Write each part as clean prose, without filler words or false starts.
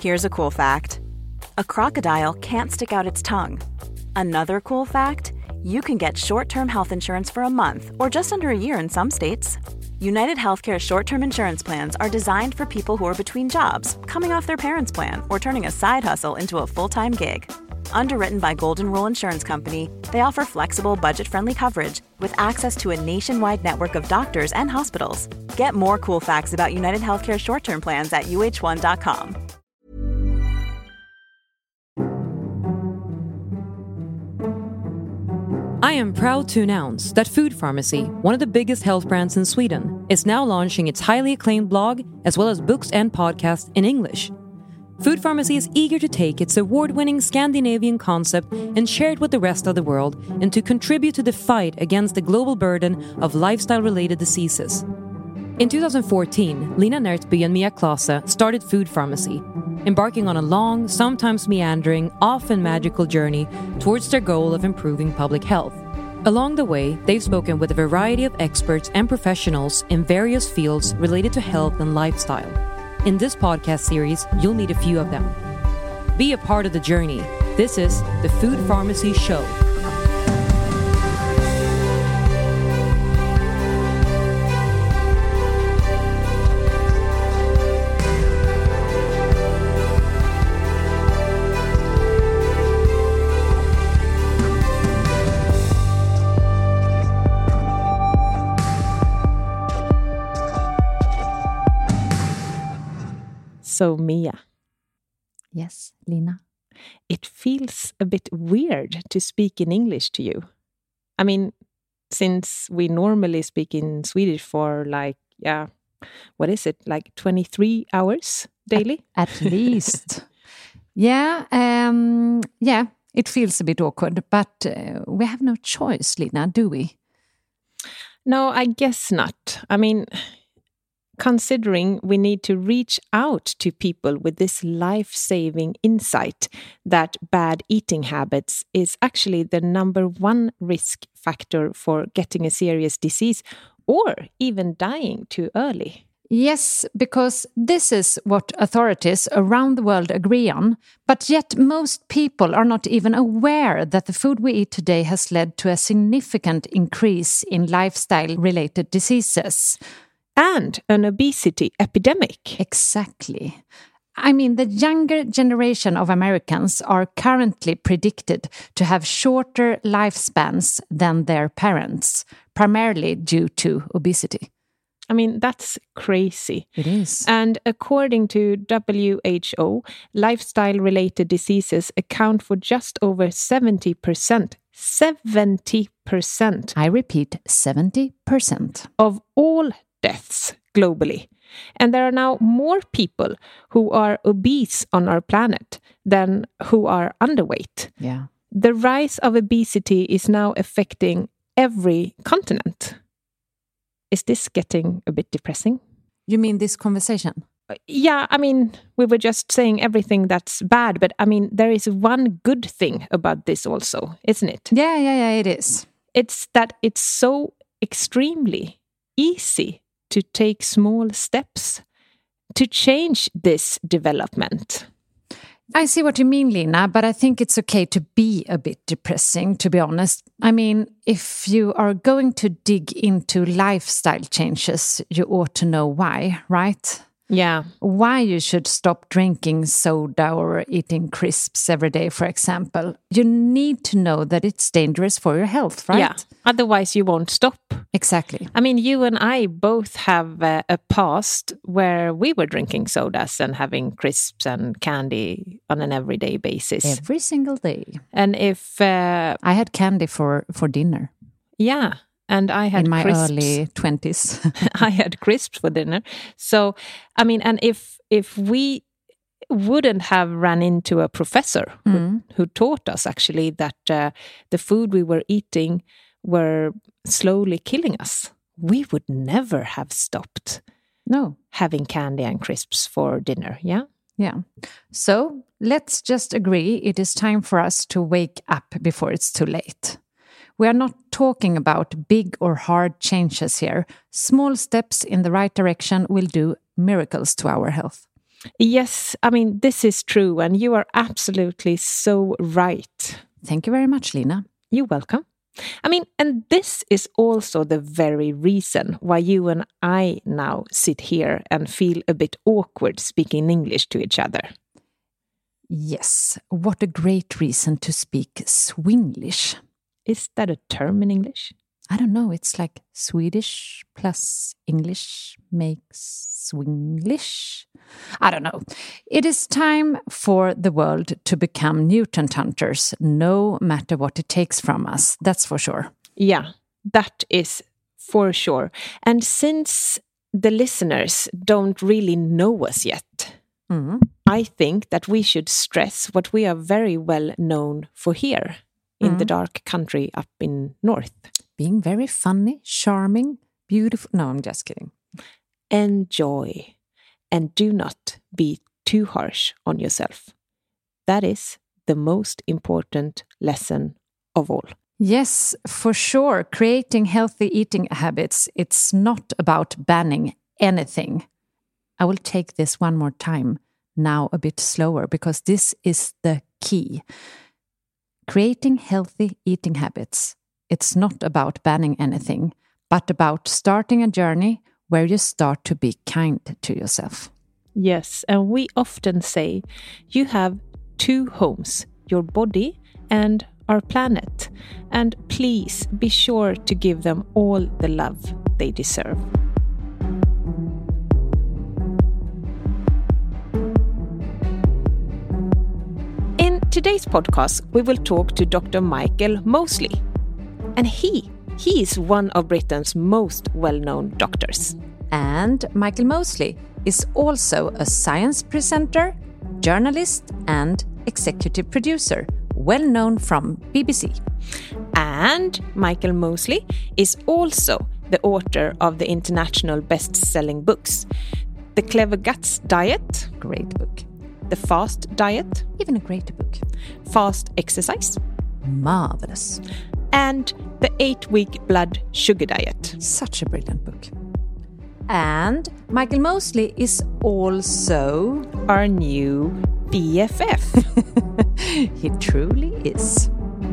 Here's a cool fact. A crocodile can't stick out its tongue. Another cool fact, you can get short-term health insurance for a month or just under a year in some states. United Healthcare short-term insurance plans are designed for people who are between jobs, coming off their parents' plan, or turning a side hustle into a full-time gig. Underwritten by Golden Rule Insurance Company, they offer flexible, budget-friendly coverage with access to a nationwide network of doctors and hospitals. Get more cool facts about United Healthcare short-term plans at uh1.com. I am proud to announce that Food Pharmacy, one of the biggest health brands in Sweden, is now launching its highly acclaimed blog as well as books and podcasts in English. Food Pharmacy is eager to take its award-winning Scandinavian concept and share it with the rest of the world and to contribute to the fight against the global burden of lifestyle-related diseases. In 2014, Lina Närtby and Mia Klase started Food Pharmacy, embarking on a long, sometimes meandering, often magical journey towards their goal of improving public health. Along the way, they've spoken with a variety of experts and professionals in various fields related to health and lifestyle. In this podcast series, you'll meet a few of them. Be a part of the journey. This is the Food Pharmacy Show. So, Mia. Yes, Lina. It feels a bit weird to speak in English to you. I mean, since we normally speak in Swedish for like 23 hours daily? At least. Yeah, it feels a bit awkward, but we have no choice, Lina, do we? No, I guess not. I mean, considering we need to reach out to people with this life-saving insight that bad eating habits is actually the number one risk factor for getting a serious disease or even dying too early. Yes, because this is what authorities around the world agree on, but yet most people are not even aware that the food we eat today has led to a significant increase in lifestyle-related diseases. And an obesity epidemic. Exactly. I mean, the younger generation of Americans are currently predicted to have shorter lifespans than their parents, primarily due to obesity. I mean, that's crazy. It is. And according to WHO, lifestyle-related diseases account for just over 70%. 70%. I repeat, 70%. Of all deaths globally. And there are now more people who are obese on our planet than who are underweight. Yeah. The rise of obesity is now affecting every continent. Is this getting a bit depressing? You mean this conversation? Yeah, I mean, we were just saying everything that's bad, but I mean, there is one good thing about this also, isn't it? Yeah, it is. It's that it's so extremely easy to take small steps to change this development. I see what you mean, Lina, but I think it's okay to be a bit depressing, to be honest. I mean, if you are going to dig into lifestyle changes, you ought to know why, right? Yeah. Why you should stop drinking soda or eating crisps every day, for example. You need to know that it's dangerous for your health, right? Yeah, otherwise you won't stop. Exactly. I mean, you and I both have a past where we were drinking sodas and having crisps and candy on an everyday basis. Every single day. And if... I had candy for dinner. Yeah. And I had in my crisps. early 20s. I had crisps for dinner. So, I mean, and if we wouldn't have run into a professor who taught us actually that the food we were eating were slowly killing us, we would never have stopped having candy and crisps for dinner. Yeah? Yeah. So let's just agree it is time for us to wake up before it's too late. We are not talking about big or hard changes here. Small steps in the right direction will do miracles to our health. Yes, I mean, this is true, and you are absolutely so right. Thank you very much, Lina. You're welcome. I mean, and this is also the very reason why you and I now sit here and feel a bit awkward speaking English to each other. Yes, what a great reason to speak Swinglish. Is that a term in English? I don't know, it's like Swedish plus English makes Swinglish. I don't know. It is time for the world to become mutant hunters, no matter what it takes from us, that's for sure. Yeah, that is for sure. And since the listeners don't really know us yet, I think that we should stress what we are very well known for here in the dark country up in north. Being very funny, charming, beautiful. No, I'm just kidding. Enjoy. And do not be too harsh on yourself. That is the most important lesson of all. Yes, for sure. Creating healthy eating habits, it's not about banning anything. I will take this one more time, now a bit slower, because this is the key. Creating healthy eating habits. It's not about banning anything, but about starting a journey where you start to be kind to yourself. Yes, and we often say you have two homes, your body and our planet. And please be sure to give them all the love they deserve. In today's podcast, we will talk to Dr. Michael Mosley. And he is one of Britain's most well-known doctors. And Michael Mosley is also a science presenter, journalist and executive producer, well known from BBC. And Michael Mosley is also the author of the international best-selling books, The Clever Guts Diet, Great book. The Fast Diet, Even a greater book. Fast Exercise, Marvelous. and The 8-Week Blood Sugar Diet. Such a brilliant book. And Michael Mosley is also Our new BFF. he truly is.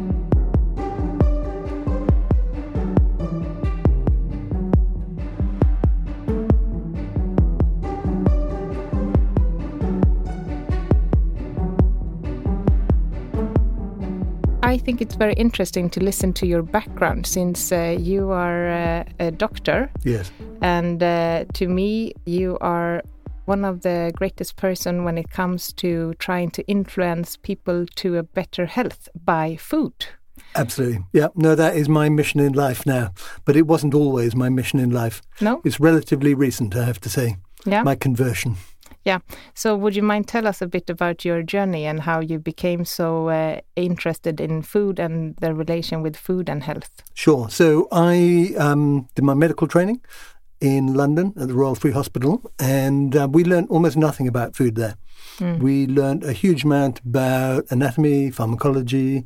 I think it's very interesting to listen to your background since you are a doctor. Yes. And to me, you are one of the greatest person when it comes to trying to influence people to a better health by food. Absolutely. Yeah. No, that is my mission in life now. But it wasn't always my mission in life. No? It's relatively recent, I have to say. Yeah. My conversion. Yeah. So would you mind tell us a bit about your journey and how you became so interested in food and the relation with food and health? Sure. So I did my medical training in London at the Royal Free Hospital, and we learned almost nothing about food there. We learned a huge amount about anatomy, pharmacology,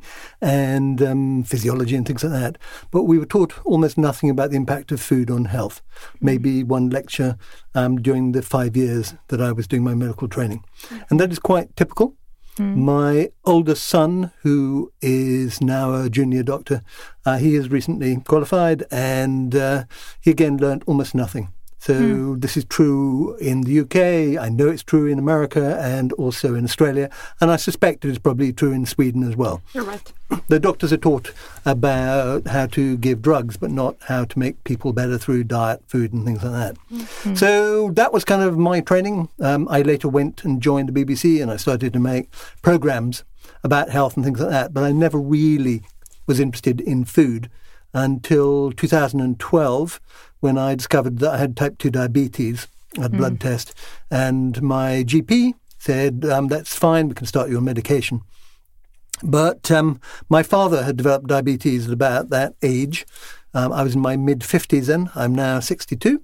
and physiology and things like that. But we were taught almost nothing about the impact of food on health. Maybe one lecture during the 5 years that I was doing my medical training. And that is quite typical. My oldest son, who is now a junior doctor, he has recently qualified, and he again learned almost nothing. So this is true in the UK, I know it's true in America and also in Australia, and I suspect it is probably true in Sweden as well. You're right. The doctors are taught about how to give drugs, but not how to make people better through diet, food and things like that. So that was kind of my training. I later went and joined the BBC, and I started to make programmes about health and things like that, but I never really was interested in food until 2012, when I discovered that I had type 2 diabetes, a blood test, and my GP said, that's fine, we can start you on medication. But my father had developed diabetes at about that age. I was in my mid-50s then. I'm now 62.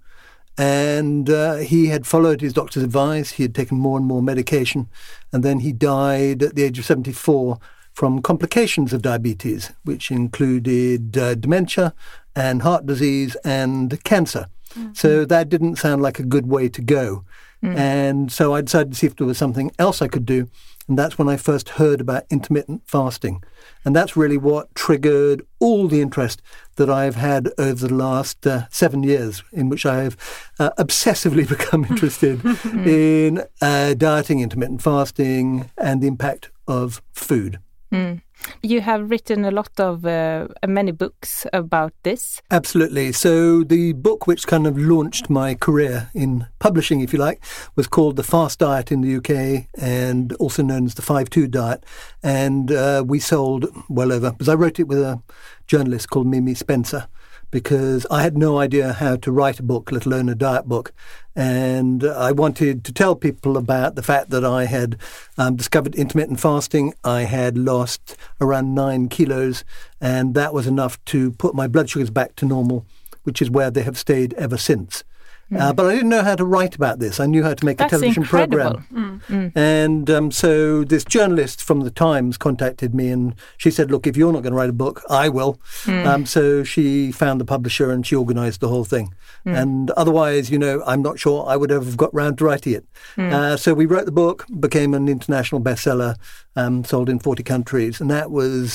And he had followed his doctor's advice. He had taken more and more medication. And then he died at the age of 74 from complications of diabetes, which included dementia and heart disease and cancer. So that didn't sound like a good way to go. And so I decided to see if there was something else I could do. And that's when I first heard about intermittent fasting. And that's really what triggered all the interest that I've had over the last 7 years, in which I've obsessively become interested in dieting, intermittent fasting, and the impact of food. You have written a lot of many books about this. Absolutely. So the book which kind of launched my career in publishing, if you like, was called The Fast Diet in the UK, and also known as the 5-2 Diet. And we sold well over, because I wrote it with a journalist called Mimi Spencer, because I had no idea how to write a book, let alone a diet book. And I wanted to tell people about the fact that I had discovered intermittent fasting. I had lost around 9 kilos, and that was enough to put my blood sugars back to normal, which is where they have stayed ever since. But I didn't know how to write about this. I knew how to make a television program. And so this journalist from the Times contacted me, and she said, look, if you're not going to write a book, I will. So she found the publisher and she organised the whole thing. And otherwise, I'm not sure I would have got round to writing it. So we wrote the book, became an international bestseller, sold in 40 countries. And that was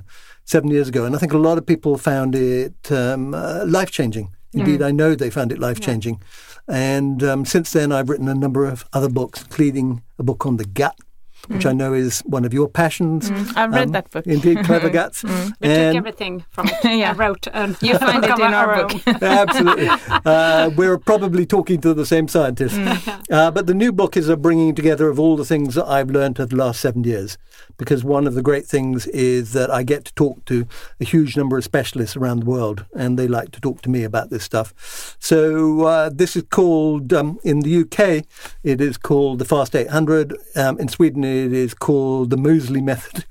7 years ago. And I think a lot of people found it life-changing. Indeed, I know they found it life-changing. And since then, I've written a number of other books, including a book on the gut, which I know is one of your passions. I've read that book. Indeed, Clever Guts. We took everything from it. I wrote. You find it in our book. Absolutely. We're probably talking to the same scientist. But the new book is a bringing together of all the things that I've learned over the last 7 years. Because one of the great things is that I get to talk to a huge number of specialists around the world, and they like to talk to me about this stuff. So this is called, in the UK, it is called the Fast 800. In Sweden, it is called the Mosley Method.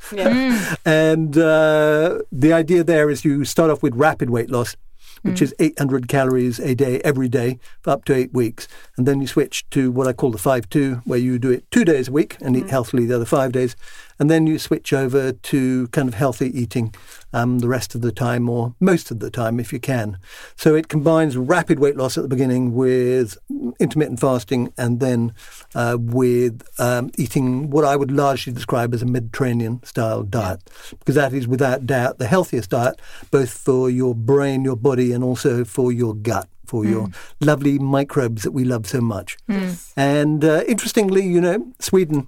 And the idea there is you start off with rapid weight loss, which is 800 calories a day, every day, for up to 8 weeks. And then you switch to what I call the 5-2, where you do it 2 days a week and eat healthily the other 5 days. And then you switch over to kind of healthy eating the rest of the time, or most of the time if you can. So it combines rapid weight loss at the beginning with intermittent fasting, and then with eating what I would largely describe as a Mediterranean-style diet, because that is without doubt the healthiest diet, both for your brain, your body, and also for your gut, for your lovely microbes that we love so much. And interestingly, Sweden,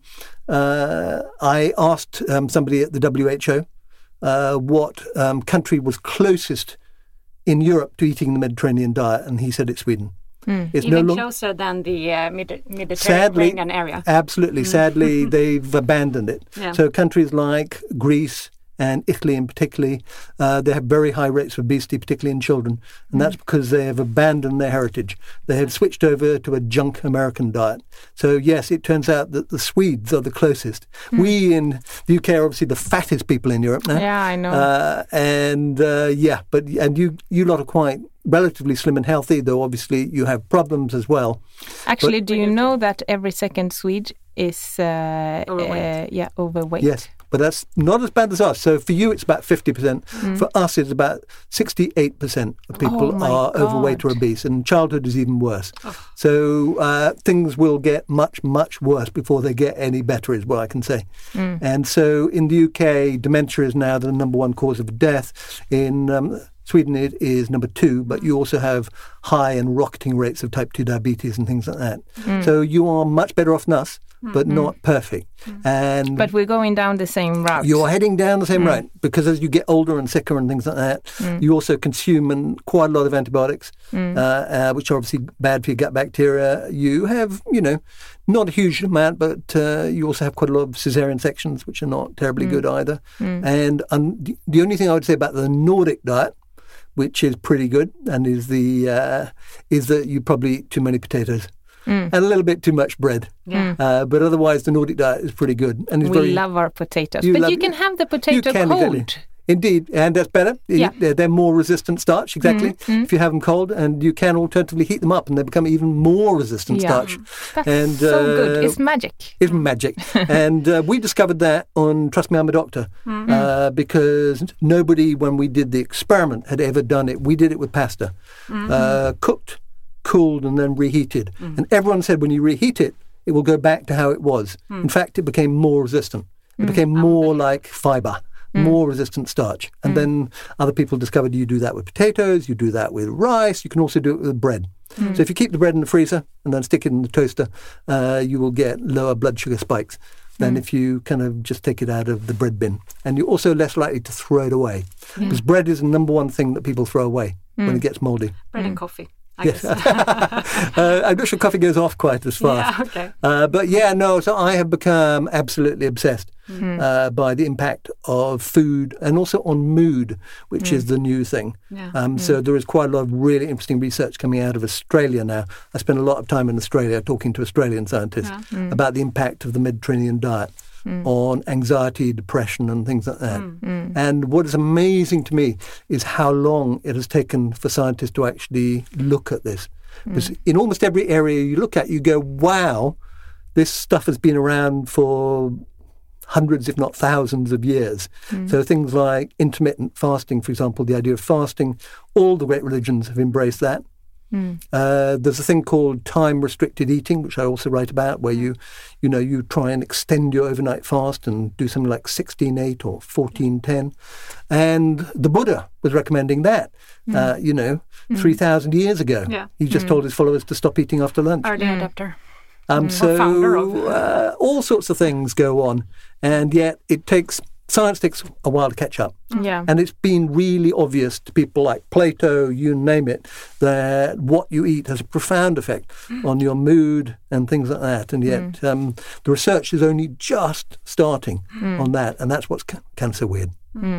I asked somebody at the WHO what country was closest in Europe to eating the Mediterranean diet, and he said it's Sweden. It's even closer than the Mediterranean area. Absolutely. Sadly, they've abandoned it. So countries like Greece and Italy in particular, they have very high rates of obesity, particularly in children. And that's because they have abandoned their heritage. They have switched over to a junk American diet. So yes, it turns out that the Swedes are the closest. We in the UK are obviously the fattest people in Europe now. Yeah, I know. But you lot are quite relatively slim and healthy, though obviously you have problems as well. Actually, do you know that every second Swede is overweight? Overweight. Yes. But that's not as bad as us. So for you, it's about 50%. For us, it's about 68% of people are overweight or obese. And childhood is even worse. So things will get much, much worse before they get any better, is what I can say. And so in the UK, dementia is now the number one cause of death. In Sweden, it is number 2, but you also have high and rocketing rates of type 2 diabetes and things like that. So you are much better off than us, but not perfect. But we're going down the same route. You're heading down the same route, because as you get older and sicker and things like that, you also consume quite a lot of antibiotics, which are obviously bad for your gut bacteria. You have, not a huge amount, but you also have quite a lot of cesarean sections, which are not terribly good either. And the only thing I would say about the Nordic diet, which is pretty good, and is that you probably eat too many potatoes. And a little bit too much bread. But otherwise, the Nordic diet is pretty good. And we love our potatoes. But you can have the potato cold. Indeed, and that's better. Yeah. They're more resistant starch, exactly, if you have them cold, and you can alternatively heat them up and they become even more resistant starch. That's so good. It's magic. It's magic. And we discovered that on Trust Me, I'm a Doctor, because nobody, when we did the experiment, had ever done it. We did it with pasta, cooked, cooled, and then reheated. And everyone said when you reheat it, it will go back to how it was. In fact, it became more resistant. It became more like fibre. More resistant starch. And then other people discovered you do that with potatoes, you do that with rice, you can also do it with bread. So if you keep the bread in the freezer and then stick it in the toaster, you will get lower blood sugar spikes than if you kind of just take it out of the bread bin. And you're also less likely to throw it away. Because bread is the number one thing that people throw away when it gets mouldy. Bread and coffee. I guess. I'm not sure coffee goes off quite as fast. Yeah, okay. So I have become absolutely obsessed by the impact of food and also on mood, which is the new thing. Yeah. So there is quite a lot of really interesting research coming out of Australia now. I spend a lot of time in Australia talking to Australian scientists about the impact of the Mediterranean diet on anxiety, depression, and things like that. And what is amazing to me is how long it has taken for scientists to actually look at this. Because in almost every area you look at, you go, wow, this stuff has been around for hundreds, if not thousands of years. So things like intermittent fasting, for example, the idea of fasting, all the great religions have embraced that. There's a thing called time-restricted eating, which I also write about, where you try and extend your overnight fast and do something like 16-8 or 14-10. And the Buddha was recommending that, 3,000 years ago. Yeah. He just told his followers to stop eating after lunch. Early adapter. So all sorts of things go on, and yet science takes a while to catch up. Yeah. And it's been really obvious to people like Plato, you name it, that what you eat has a profound effect on your mood and things like that. And yet the research is only just starting on that. And that's what's kind of so weird.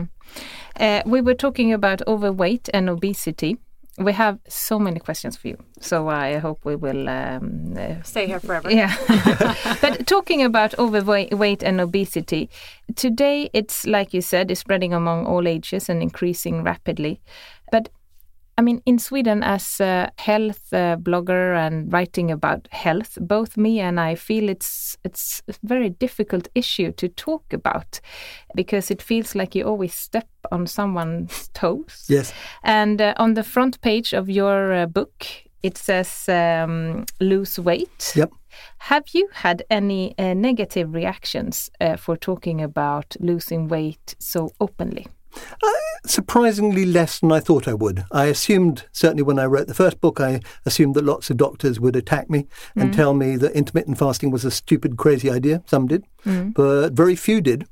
We were talking about overweight and obesity. We have so many questions for you, so I hope we will stay here forever. Yeah. But talking about overweight and obesity, today it's, like you said, is spreading among all ages and increasing rapidly. But I mean, in Sweden, as a health blogger and writing about health, both me and I feel it's a very difficult issue to talk about, because it feels like you always step on someone's toes. Yes. And on the front page of your book, it says lose weight. Yep. Have you had any negative reactions for talking about losing weight so openly? Surprisingly less than I thought I would. I assumed, certainly when I wrote the first book, I assumed that lots of doctors would attack me and tell me that intermittent fasting was a stupid, crazy idea. Some did, but very few did.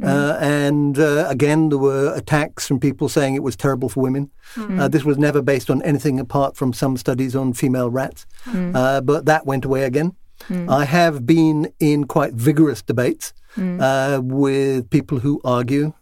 And again, there were attacks from people saying it was terrible for women. This was never based on anything apart from some studies on female rats. But that went away again. I have been in quite vigorous debates with people who argue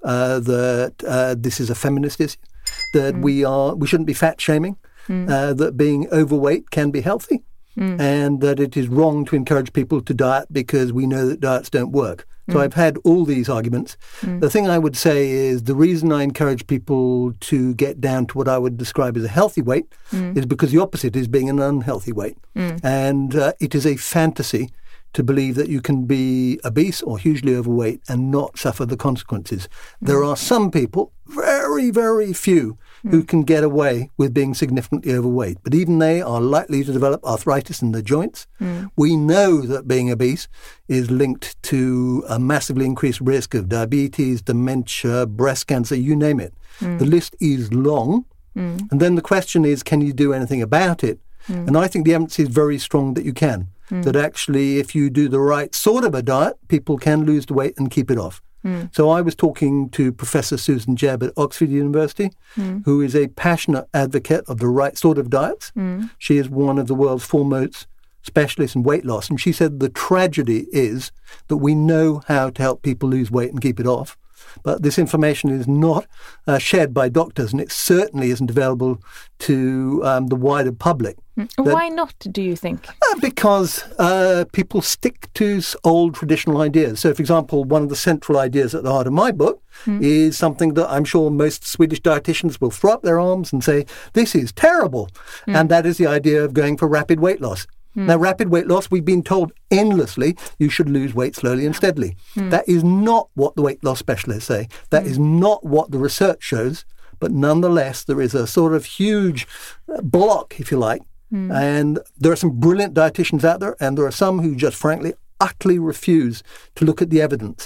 that this is a feminist issue, that we shouldn't be fat shaming, that being overweight can be healthy, and that it is wrong to encourage people to diet because we know that diets don't work. So I've had all these arguments. The thing I would say is the reason I encourage people to get down to what I would describe as a healthy weight is because the opposite is being an unhealthy weight. And it is a fantasy to believe that you can be obese or hugely overweight and not suffer the consequences. There are some people, very, very few, who can get away with being significantly overweight. But even they are likely to develop arthritis in the joints. We know that being obese is linked to a massively increased risk of diabetes, dementia, breast cancer, you name it. The list is long. And then the question is, can you do anything about it? And I think the evidence is very strong that you can. That actually, if you do the right sort of a diet, people can lose the weight and keep it off. So I was talking to Professor Susan Jebb at Oxford University, who is a passionate advocate of the right sort of diets. She is one of the world's foremost specialists in weight loss. And she said the tragedy is that we know how to help people lose weight and keep it off. but this information is not shared by doctors, and it certainly isn't available to the wider public. Why not, do you think? Because people stick to old traditional ideas. So, for example, one of the central ideas at the heart of my book is something that I'm sure most Swedish dietitians will throw up their arms and say, this is terrible. And that is the idea of going for rapid weight loss. Now, rapid weight loss, we've been told endlessly, you should lose weight slowly and steadily. That is not what the weight loss specialists say. That is not what the research shows. But nonetheless, there is a sort of huge block, if you like. And there are some brilliant dietitians out there, and there are some who just frankly, utterly refuse to look at the evidence.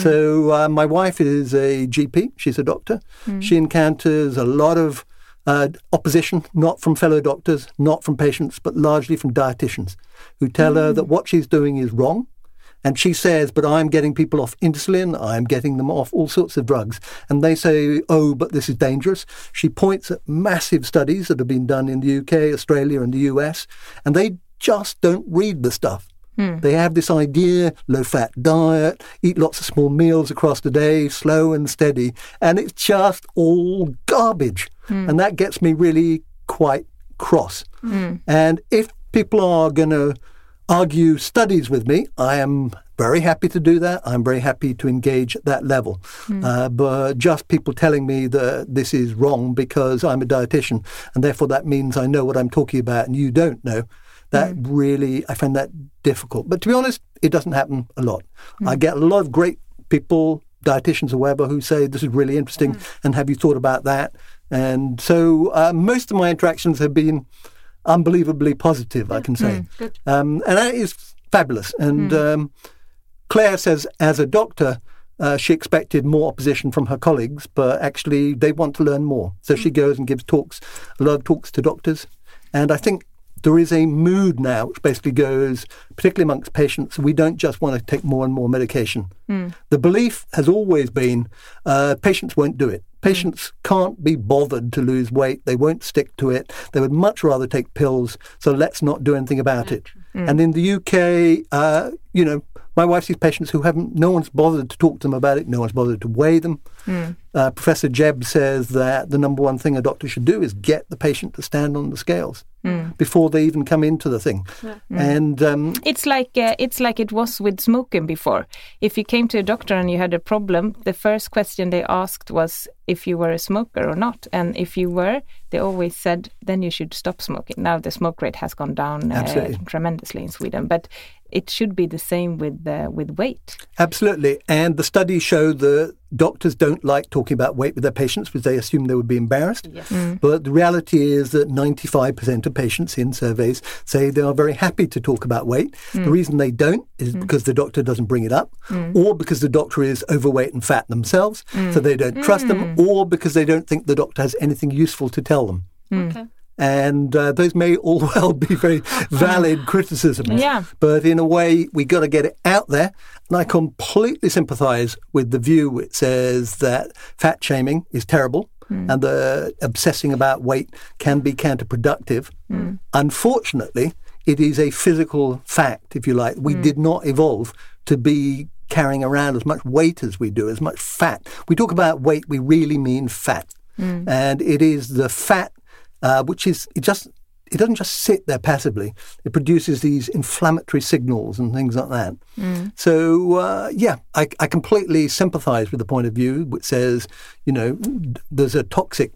So my wife is a GP. She's a doctor. She encounters a lot of opposition, not from fellow doctors, not from patients, but largely from dietitians who tell her that what she's doing is wrong. And she says, but I'm getting people off insulin, I'm getting them off all sorts of drugs. And they say, oh, but this is dangerous. She points at massive studies that have been done in the UK, Australia and the US, and they just don't read the stuff. They have this idea, low-fat diet, eat lots of small meals across the day, slow and steady, and it's just all garbage. And that gets me really quite cross. And if people are going to argue studies with me, I am very happy to do that. I'm very happy to engage at that level. But just people telling me that this is wrong because I'm a dietitian, and therefore that means I know what I'm talking about and you don't know, that really, I find that difficult. But to be honest, it doesn't happen a lot. I get a lot of great people, dietitians or whatever, who say, this is really interesting, and have you thought about that? And so most of my interactions have been unbelievably positive, I can say. And that is fabulous. And Claire says, as a doctor, she expected more opposition from her colleagues, but actually they want to learn more. So she goes and gives talks, a lot of talks to doctors. And I think there is a mood now which basically goes, particularly amongst patients, we don't just want to take more and more medication. The belief has always been patients won't do it. Patients can't be bothered to lose weight. They won't stick to it. They would much rather take pills, so let's not do anything about it. And in the UK, my wife sees patients who no one's bothered to talk to them about it. No one's bothered to weigh them. Professor Jebb says that the number one thing a doctor should do is get the patient to stand on the scales before they even come into the thing. And it's like it was with smoking before. If you came to a doctor and you had a problem, the first question they asked was if you were a smoker or not. And if you were, they always said, then you should stop smoking. Now the smoke rate has gone down tremendously in Sweden, but it should be the same with weight. Absolutely. And the studies show that doctors don't like talking about weight with their patients because they assume they would be embarrassed. But the reality is that 95% of patients in surveys say they are very happy to talk about weight. The reason they don't is because the doctor doesn't bring it up, or because the doctor is overweight and fat themselves, so they don't trust them, or because they don't think the doctor has anything useful to tell them. And those may all well be very valid criticisms. But in a way, we got to get it out there. And I completely sympathise with the view which says that fat shaming is terrible and the obsessing about weight can be counterproductive. Unfortunately, it is a physical fact, if you like. We did not evolve to be carrying around as much weight as we do, as much fat. We talk about weight, we really mean fat. And it is the fat which is, it doesn't just sit there passively. It produces these inflammatory signals and things like that. So, I completely sympathise with the point of view which says, there's a toxic,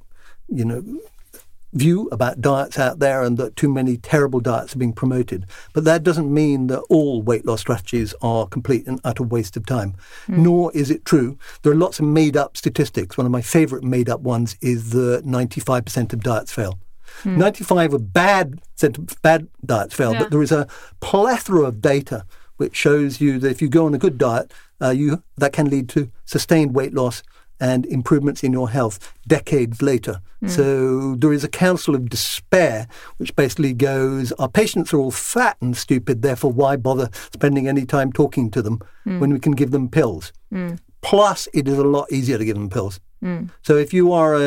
view about diets out there and that too many terrible diets are being promoted. But that doesn't mean that all weight loss strategies are complete and utter waste of time. Nor is it true. There are lots of made-up statistics. One of my favourite made-up ones is that 95% of diets fail. 95% of bad diets fail, but there is a plethora of data which shows you that if you go on a good diet, that can lead to sustained weight loss and improvements in your health decades later. So there is a counsel of despair which basically goes, our patients are all fat and stupid, therefore why bother spending any time talking to them when we can give them pills? Plus, it is a lot easier to give them pills. So if you are an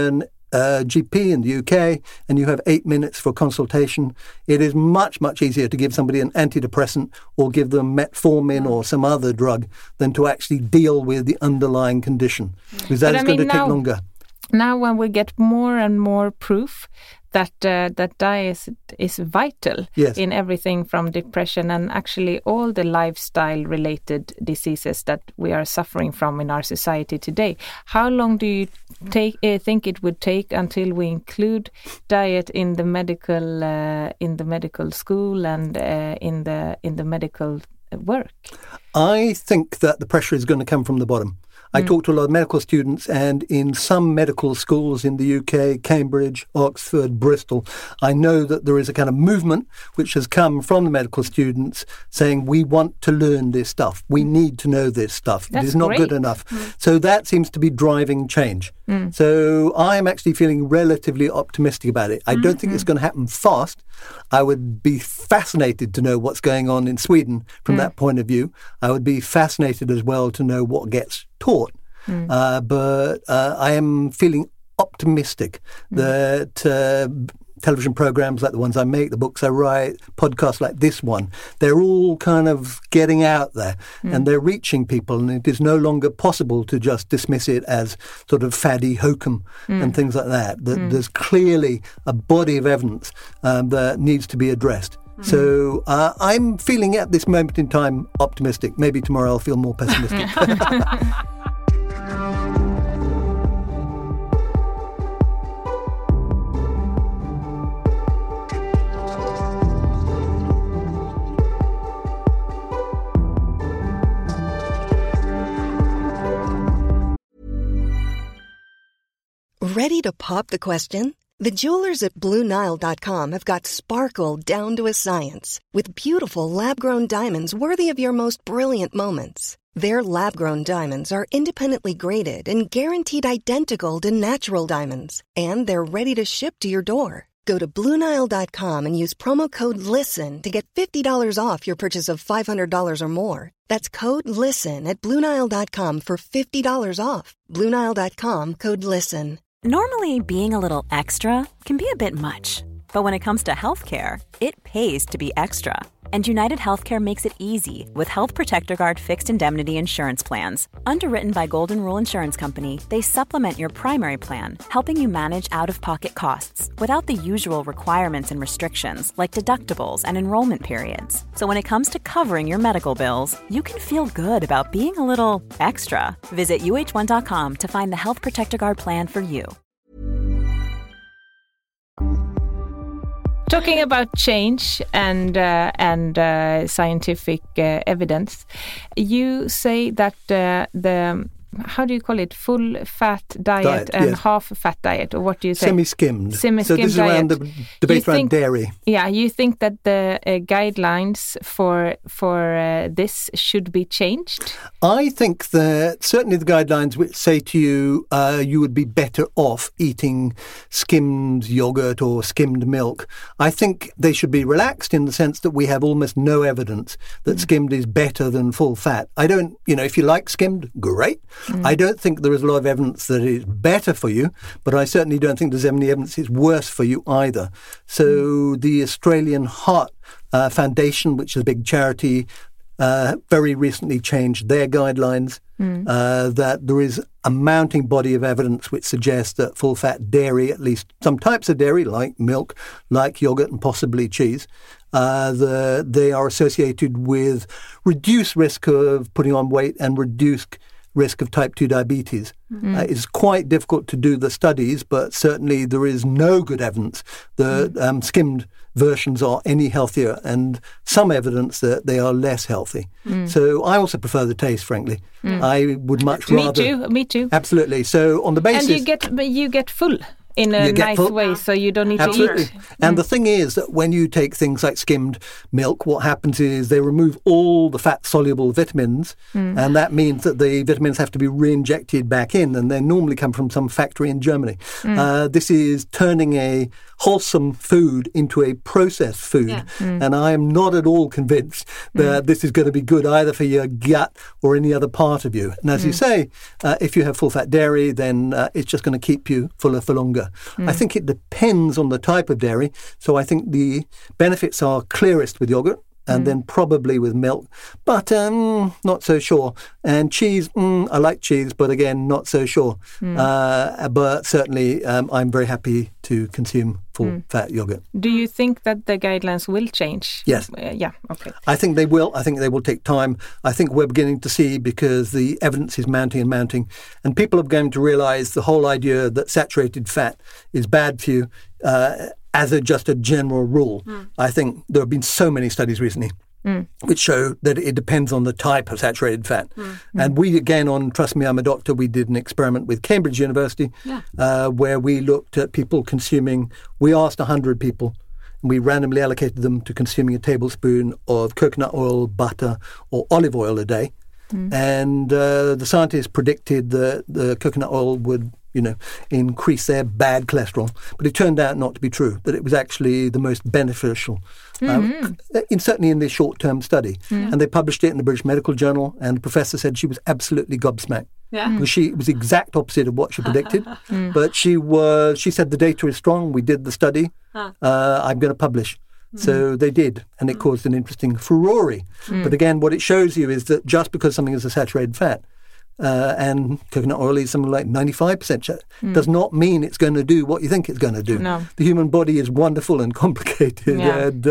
a GP in the UK and you have 8 minutes for consultation, it is much, much easier to give somebody an antidepressant or give them metformin or some other drug than to actually deal with the underlying condition, because that is going to take longer. Now when we get more and more proof that diet is vital in everything from depression and actually all the lifestyle-related diseases that we are suffering from in our society today. How long do you think it would take until we include diet in the medical school and in the medical work? I think that the pressure is going to come from the bottom. I talk to a lot of medical students, and in some medical schools in the UK, Cambridge, Oxford, Bristol, I know that there is a kind of movement which has come from the medical students saying, we want to learn this stuff. We need to know this stuff. It is not good enough. So that seems to be driving change. So I am actually feeling relatively optimistic about it. I don't think it's going to happen fast. I would be fascinated to know what's going on in Sweden from that point of view. I would be fascinated as well to know what gets taught. But I am feeling optimistic that television programs like the ones I make, the books I write, podcasts like this one, they're all kind of getting out there and they're reaching people, and it is no longer possible to just dismiss it as sort of faddy hokum and things like that. There's clearly a body of evidence that needs to be addressed. So I'm feeling at this moment in time optimistic. Maybe tomorrow I'll feel more pessimistic. Ready to pop the question? The jewelers at BlueNile.com have got sparkle down to a science with beautiful lab-grown diamonds worthy of your most brilliant moments. Their lab-grown diamonds are independently graded and guaranteed identical to natural diamonds, and they're ready to ship to your door. Go to BlueNile.com and use promo code LISTEN to get $50 off your purchase of $500 or more. That's code LISTEN at BlueNile.com for $50 off. BlueNile.com, code LISTEN. Normally, being a little extra can be a bit much, but when it comes to healthcare, it pays to be extra. And United Healthcare makes it easy with Health Protector Guard fixed indemnity insurance plans. Underwritten by Golden Rule Insurance Company, they supplement your primary plan, helping you manage out-of-pocket costs without the usual requirements and restrictions like deductibles and enrollment periods. So when it comes to covering your medical bills, you can feel good about being a little extra. Visit uh1.com to find the Health Protector Guard plan for you. Talking about change and scientific evidence, you say that the how do you call it, full fat diet and half fat diet, or what do you say? Semi-skimmed. So this is diet. Around the debate around dairy. Yeah, you think that the guidelines for this should be changed? I think that certainly the guidelines which say to you you would be better off eating skimmed yogurt or skimmed milk, I think they should be relaxed in the sense that we have almost no evidence that skimmed is better than full fat. I don't, if you like skimmed, great. I don't think there is a lot of evidence that it's better for you, but I certainly don't think there's any evidence it's worse for you either. So the Australian Heart Foundation, which is a big charity, very recently changed their guidelines, that there is a mounting body of evidence which suggests that full-fat dairy, at least some types of dairy like milk, like yogurt and possibly cheese, they are associated with reduced risk of putting on weight and reduced risk of type 2 diabetes. It's quite difficult to do the studies, but certainly there is no good evidence that skimmed versions are any healthier, and some evidence that they are less healthy. So I also prefer the taste, frankly. I would much rather... Me too. Absolutely. So on the basis... And you get full in a nice way, so you don't need to eat. And the thing is that when you take things like skimmed milk, what happens is they remove all the fat-soluble vitamins, and that means that the vitamins have to be re-injected back in, and they normally come from some factory in Germany. This is turning a wholesome food into a processed food, and I am not at all convinced that this is going to be good either for your gut or any other part of you. And as you say, if you have full-fat dairy, then it's just going to keep you fuller for longer. either. I think it depends on the type of dairy. So I think the benefits are clearest with yogurt, and then probably with milk, but not so sure. And cheese, I like cheese, but again, not so sure. But certainly, I'm very happy to consume full-fat yogurt. Do you think that the guidelines will change? Yes. Yeah, okay. I think they will. I think they will take time. I think we're beginning to see, because the evidence is mounting and mounting, and people are going to realize the whole idea that saturated fat is bad for you, as just a general rule. I think there have been so many studies recently which show that it depends on the type of saturated fat. And we, again, on Trust Me, I'm a Doctor, we did an experiment with Cambridge University where we looked at people consuming, we asked 100 people, and we randomly allocated them to consuming a tablespoon of coconut oil, butter, or olive oil a day. And the scientists predicted that the coconut oil would increase their bad cholesterol. But it turned out not to be true, that it was actually the most beneficial, certainly in this short-term study. And they published it in the British Medical Journal, and the professor said she was absolutely gobsmacked. Because it was the exact opposite of what she predicted. But she said the data is strong, we did the study, I'm going to publish. So they did, and it caused an interesting furore. But again, what it shows you is that just because something is a saturated fat, and coconut oil is something like 95%, does not mean it's going to do what you think it's going to do. No. The human body is wonderful and complicated, and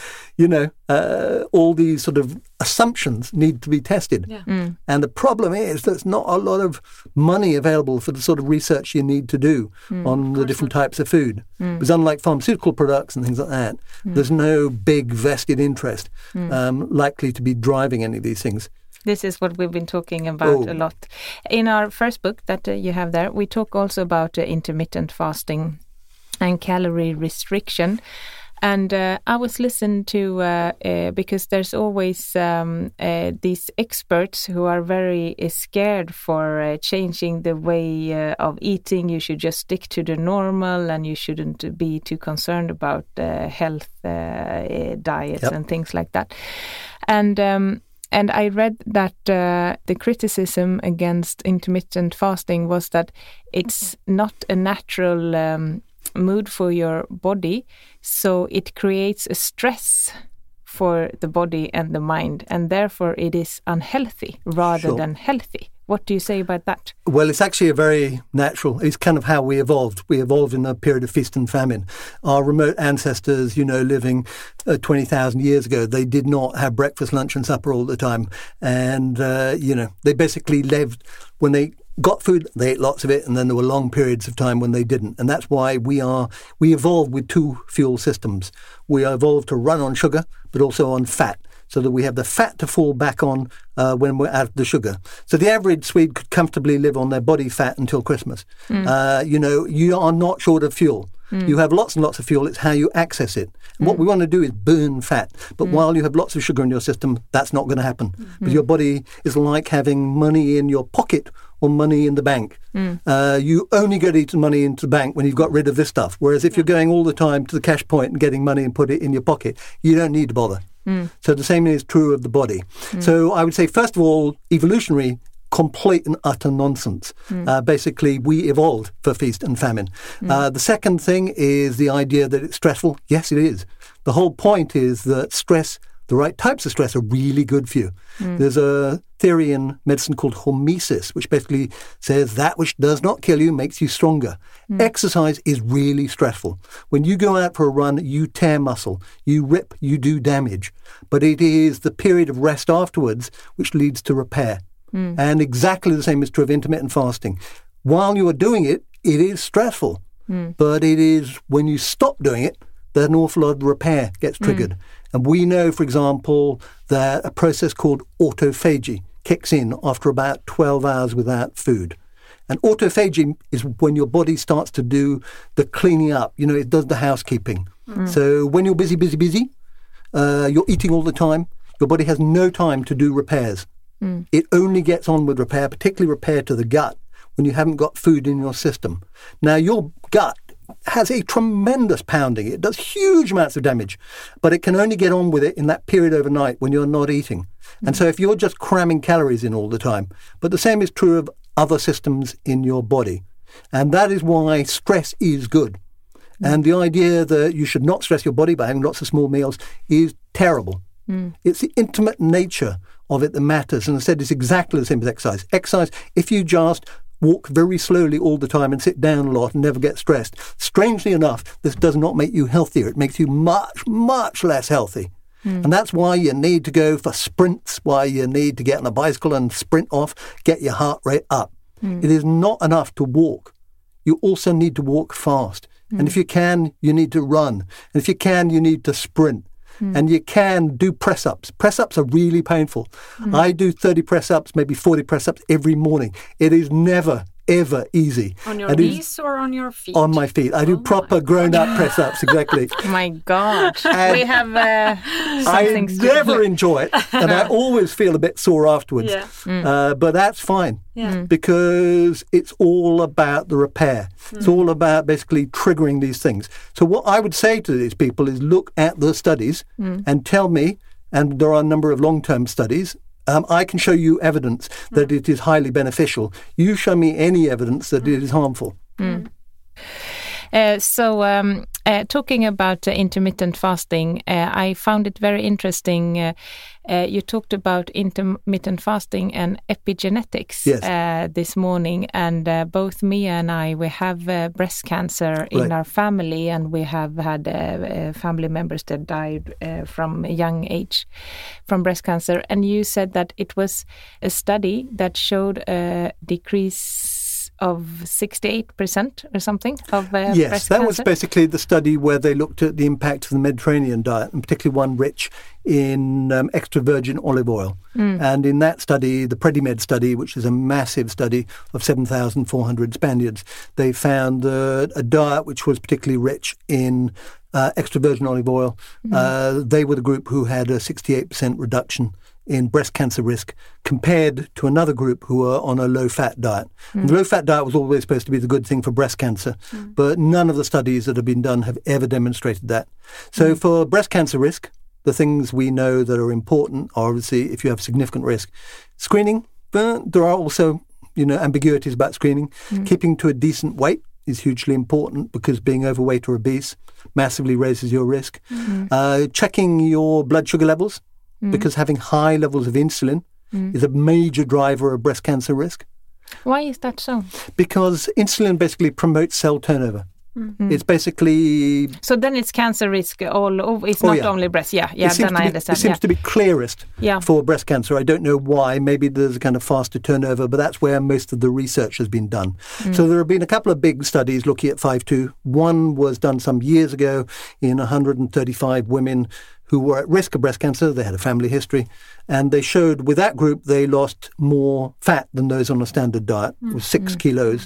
all these sort of assumptions need to be tested. And the problem is there's not a lot of money available for the sort of research you need to do on the different types of food. Because unlike pharmaceutical products and things like that, there's no big vested interest likely to be driving any of these things. This is what we've been talking about a lot. In our first book that you have there, we talk also about intermittent fasting and calorie restriction. And I was listening to, because there's always these experts who are very scared for changing the way of eating. You should just stick to the normal, and you shouldn't be too concerned about health diets and things like that. And I read that the criticism against intermittent fasting was that it's not a natural mood for your body, so it creates a stress for the body and the mind, and therefore it is unhealthy rather than healthy. What do you say about that? Well, it's actually it's kind of how we evolved. We evolved in a period of feast and famine. Our remote ancestors, living 20,000 years ago, they did not have breakfast, lunch and supper all the time. And, they basically lived when they got food, they ate lots of it, and then there were long periods of time when they didn't. And that's why we evolved with two fuel systems. We evolved to run on sugar, but also on fat, so that we have the fat to fall back on when we're out of the sugar. So the average Swede could comfortably live on their body fat until Christmas. You are not short of fuel. You have lots and lots of fuel. It's how you access it. And what we want to do is burn fat. But while you have lots of sugar in your system, that's not going to happen. Because your body is like having money in your pocket or money in the bank. You only get money into the bank when you've got rid of this stuff. Whereas if you're going all the time to the cash point and getting money and put it in your pocket, you don't need to bother. So the same is true of the body. So I would say, first of all, evolutionary, complete and utter nonsense. Basically, we evolved for feast and famine. The second thing is the idea that it's stressful. Yes, it is. The whole point is that stress, the right types of stress, are really good for you. There's a theory in medicine called hormesis, which basically says that which does not kill you makes you stronger. Exercise is really stressful. When you go out for a run, you tear muscle, you rip, you do damage. But it is the period of rest afterwards which leads to repair. And exactly the same is true of intermittent fasting. While you are doing it, it is stressful. But it is when you stop doing it that an awful lot of repair gets triggered. And we know, for example, that a process called autophagy kicks in after about 12 hours without food. And autophagy is when your body starts to do the cleaning up. It does the housekeeping. So when you're busy, you're eating all the time, your body has no time to do repairs. It only gets on with repair, particularly repair to the gut, when you haven't got food in your system. Now, your gut has a tremendous pounding. It does huge amounts of damage, but it can only get on with it in that period overnight when you're not eating. And so if you're just cramming calories in all the time, but the same is true of other systems in your body. And that is why stress is good. And the idea that you should not stress your body by having lots of small meals is terrible. It's the intimate nature of it that matters. And I said it's exactly the same as exercise. Exercise, if you just walk very slowly all the time and sit down a lot and never get stressed, strangely enough, this does not make you healthier. It makes you much, much less healthy. And that's why you need to go for sprints, why you need to get on a bicycle and sprint off, get your heart rate up. It is not enough to walk. You also need to walk fast. And if you can, you need to run. And if you can, you need to sprint. And you can do press-ups. Press-ups are really painful. I do 30 press-ups, maybe 40 press-ups every morning. It is never, ever easy. On your knees or on your feet? On my feet. I do proper grown-up press-ups, exactly. My God. And we have I never enjoy it, and I always feel a bit sore afterwards. But that's fine, because it's all about the repair. It's all about basically triggering these things. So what I would say to these people is look at the studies and tell me, and there are a number of long-term studies, I can show you evidence that it is highly beneficial. You show me any evidence that it is harmful. So talking about intermittent fasting, I found it very interesting. You talked about intermittent fasting and epigenetics this morning, and both Mia and I, we have breast cancer in our family, and we have had family members that died from a young age from breast cancer. And you said that it was a study that showed a decrease of 68% or something of breast cancer? Yes, that was basically the study where they looked at the impact of the Mediterranean diet, and particularly one rich in extra virgin olive oil. And in that study, the PREDIMED study, which is a massive study of 7,400 Spaniards, they found that a diet which was particularly rich in extra virgin olive oil, they were the group who had a 68% reduction in breast cancer risk compared to another group who were on a low-fat diet. And the low-fat diet was always supposed to be the good thing for breast cancer, but none of the studies that have been done have ever demonstrated that. So for breast cancer risk, the things we know that are important are obviously if you have significant risk. Screening, but there are also ambiguities about screening. Keeping to a decent weight is hugely important because being overweight or obese massively raises your risk. Checking your blood sugar levels, because having high levels of insulin is a major driver of breast cancer risk. Why is that so? Because insulin basically promotes cell turnover. It's basically... So then it's cancer risk all over. It's not only breast. Then I understand. It seems to be clearest for breast cancer. I don't know why. Maybe there's a kind of faster turnover, but that's where most of the research has been done. So there have been a couple of big studies looking at 5-2. One was done some years ago in 135 women who were at risk of breast cancer. They had a family history. And they showed with that group, they lost more fat than those on a standard diet, with 6 kilos.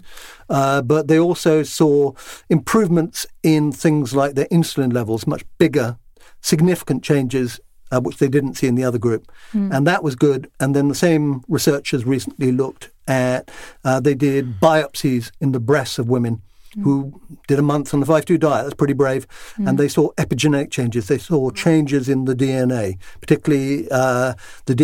But they also saw improvements in things like their insulin levels, much bigger, significant changes, which they didn't see in the other group. And that was good. And then the same researchers recently looked at, they did biopsies in the breasts of women who did a month on the 5-2 diet. That's pretty brave. And they saw epigenetic changes. They saw changes in the DNA, particularly the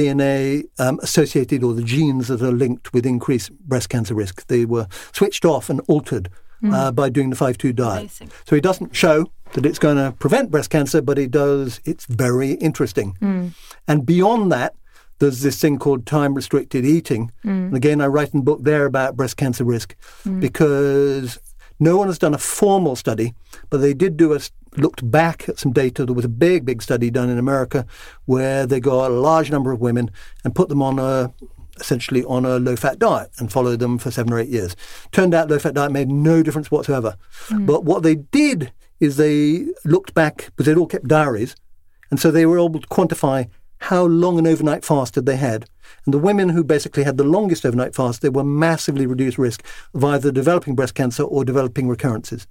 DNA associated, or the genes that are linked with increased breast cancer risk. They were switched off and altered by doing the 5-2 diet. Amazing. So it doesn't show that it's going to prevent breast cancer, but it does. It's very interesting. And beyond that, there's this thing called time-restricted eating. And again, I write in the book there about breast cancer risk because no one has done a formal study, but they did looked back at some data. There was a big study done in America where they got a large number of women and put them on essentially on a low-fat diet and followed them for 7 or 8 years. Turned out low-fat diet made no difference whatsoever. But what they did is they looked back, because they'd all kept diaries, and so they were able to quantify how long an overnight fast had they had. And the women who basically had the longest overnight fast, they were massively reduced risk of either developing breast cancer or developing recurrences.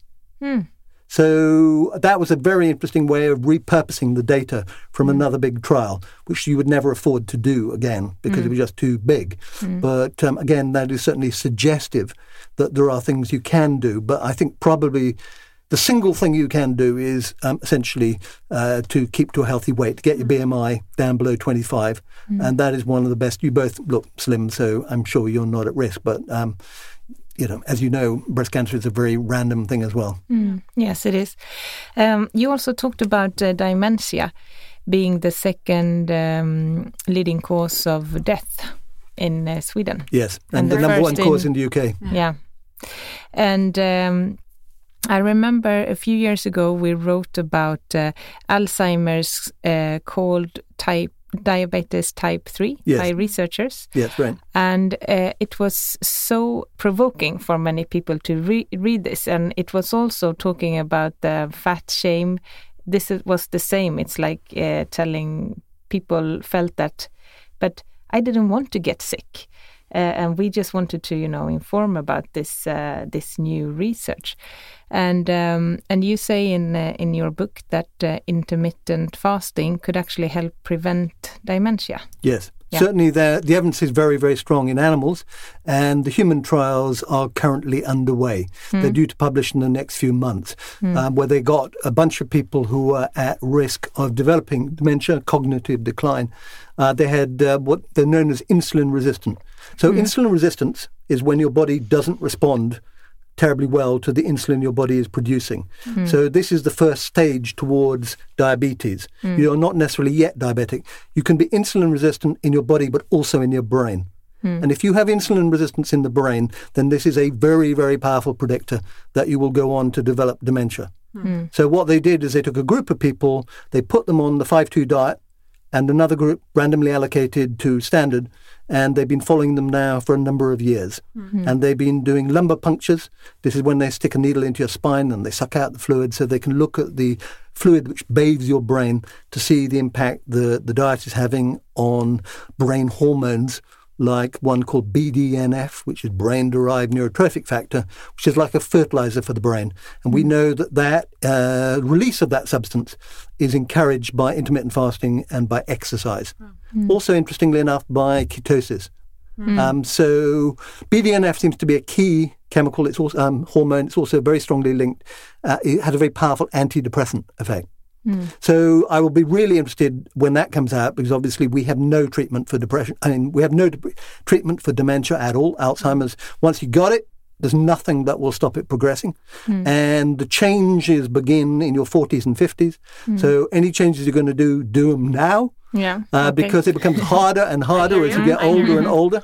So that was a very interesting way of repurposing the data from another big trial, which you would never afford to do again because it was just too big. But again, that is certainly suggestive that there are things you can do. But I think probably the single thing you can do is essentially to keep to a healthy weight, to get your BMI down below 25. And that is one of the best. You both look slim, so I'm sure you're not at risk. But as you know, breast cancer is a very random thing as well. Yes, it is. You also talked about dementia being the second leading cause of death in Sweden. Yes, and the number one cause in the UK. Yeah. And I remember a few years ago we wrote about Alzheimer's called diabetes type 3 by researchers. Yes, right. And it was so provoking for many people to read this. And it was also talking about the fat shame. This was the same. It's like telling people felt that, but I didn't want to get sick. And we just wanted to, inform about this new research, and you say in your book that intermittent fasting could actually help prevent dementia. Yes, certainly the evidence is very, very strong in animals, and the human trials are currently underway. They're due to publish in the next few months, where they got a bunch of people who are at risk of developing dementia, cognitive decline. They had what they're known as insulin resistant. So insulin resistance is when your body doesn't respond terribly well to the insulin your body is producing. So this is the first stage towards diabetes. You're not necessarily yet diabetic. You can be insulin resistant in your body, but also in your brain. And if you have insulin resistance in the brain, then this is a very, very powerful predictor that you will go on to develop dementia. So what they did is they took a group of people, they put them on the 5-2 diet, and another group randomly allocated to standard, and they've been following them now for a number of years. And they've been doing lumbar punctures. This is when they stick a needle into your spine and they suck out the fluid so they can look at the fluid which bathes your brain to see the impact the diet is having on brain hormones, like one called BDNF, which is brain-derived neurotrophic factor, which is like a fertilizer for the brain. And we know that release of that substance is encouraged by intermittent fasting and by exercise. Also, interestingly enough, by ketosis. So BDNF seems to be a key chemical. It's also hormone. It's also very strongly linked. It has a very powerful antidepressant effect. So I will be really interested when that comes out, because obviously we have no treatment for depression. I mean, we have no treatment for dementia at all, Alzheimer's. Once you got it, there's nothing that will stop it progressing. And the changes begin in your 40s and 50s. So any changes you're going to do them now. Because it becomes harder and harder as you get older and older.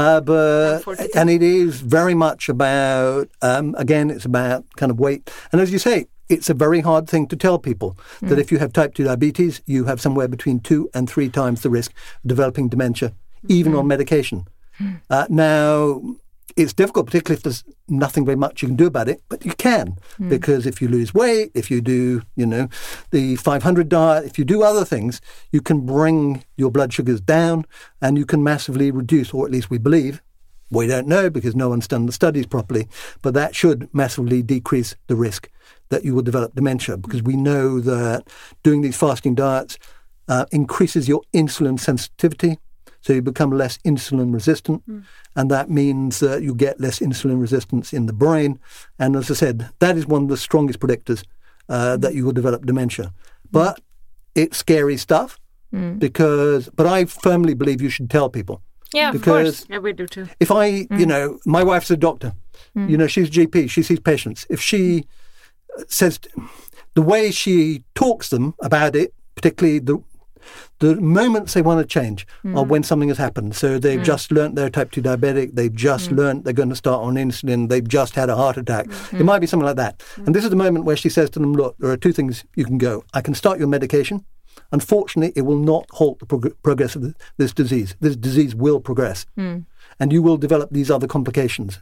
And it is very much about, again, it's about kind of weight. And as you say, it's a very hard thing to tell people that if you have type 2 diabetes, you have somewhere between 2 and 3 times the risk of developing dementia, even on medication. Now, it's difficult, particularly if there's nothing very much you can do about it, but you can, because if you lose weight, if you do, the 500 diet, if you do other things, you can bring your blood sugars down and you can massively reduce, or at least we believe. We don't know because no one's done the studies properly, but that should massively decrease the risk that you will develop dementia, because we know that doing these fasting diets increases your insulin sensitivity, so you become less insulin resistant, and that means that you get less insulin resistance in the brain. And as I said, that is one of the strongest predictors that you will develop dementia. But it's scary stuff, but I firmly believe you should tell people. Yeah, because of course. Yeah, we do too. If I, my wife's a doctor, she's a GP, she sees patients. If she says, the way she talks them about it, particularly the moments they want to change are when something has happened. So they've just learnt they're type 2 diabetic, they've just learnt they're going to start on insulin, they've just had a heart attack. It might be something like that. And this is the moment where she says to them, look, there are 2 things you can go. I can start your medication. Unfortunately, it will not halt the progress of this disease. This disease will progress. And you will develop these other complications.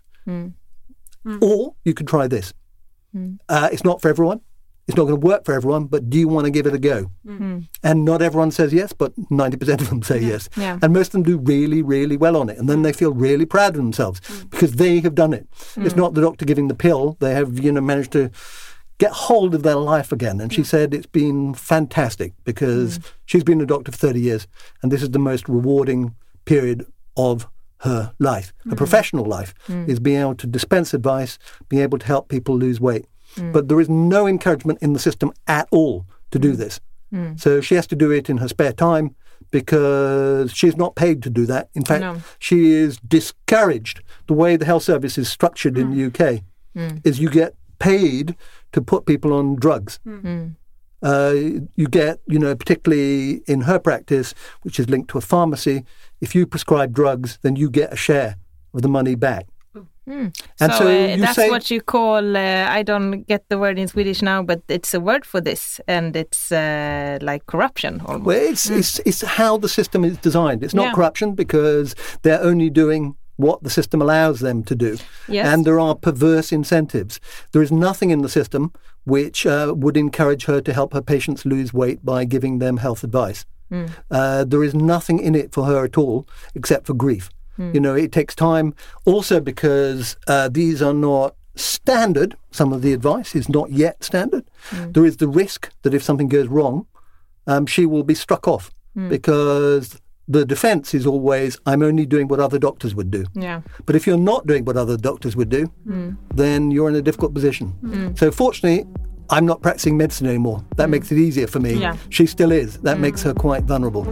Or you could try this. It's not for everyone. It's not going to work for everyone, but do you want to give it a go? And not everyone says yes, but 90% of them say yes. And most of them do really, really well on it. And then they feel really proud of themselves because they have done it. It's not the doctor giving the pill. They have, managed to get hold of their life again. And she said it's been fantastic because she's been a doctor for 30 years. And this is the most rewarding period of her life. Her professional life is being able to dispense advice, being able to help people lose weight. But there is no encouragement in the system at all to do this. So she has to do it in her spare time because she's not paid to do that. In fact, she is discouraged. The way the health service is structured in the UK is you get paid to put people on drugs. You get, particularly in her practice, which is linked to a pharmacy, if you prescribe drugs, then you get a share of the money back. And so that's what you call, I don't get the word in Swedish now, but it's a word for this, and it's like corruption almost. Well, it's how the system is designed. It's not corruption because they're only doing what the system allows them to do. Yes. And there are perverse incentives. There is nothing in the system which would encourage her to help her patients lose weight by giving them health advice. There is nothing in it for her at all except for grief. It takes time also because these are not standard. Some of the advice is not yet standard. There is the risk that if something goes wrong, she will be struck off because the defense is always, I'm only doing what other doctors would do. Yeah. But if you're not doing what other doctors would do, then you're in a difficult position. So fortunately, I'm not practicing medicine anymore. That makes it easier for me. Yeah. She still is. That makes her quite vulnerable.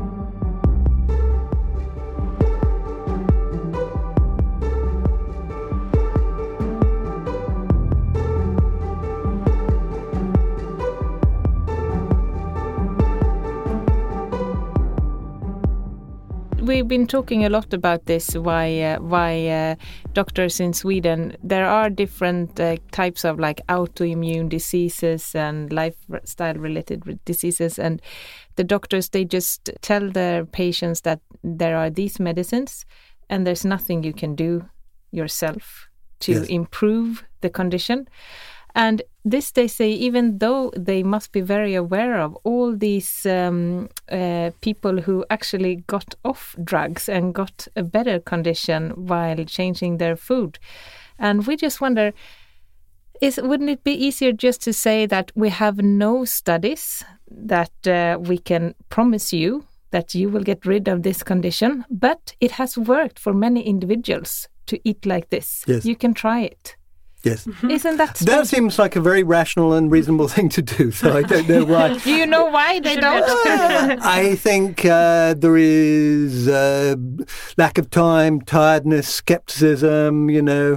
We've been talking a lot about this, why doctors in Sweden, there are different types of like autoimmune diseases and lifestyle-related diseases, and the doctors, they just tell their patients that there are these medicines and there's nothing you can do yourself to improve the condition. And this, they say, even though they must be very aware of all these people who actually got off drugs and got a better condition while changing their food. And we just wonder, wouldn't it be easier just to say that we have no studies that we can promise you that you will get rid of this condition, but it has worked for many individuals to eat like this. Yes. You can try it. Yes. Isn't that strange? That seems like a very rational and reasonable thing to do, so I don't know why. Do you know why they don't? I think there is lack of time, tiredness, skepticism,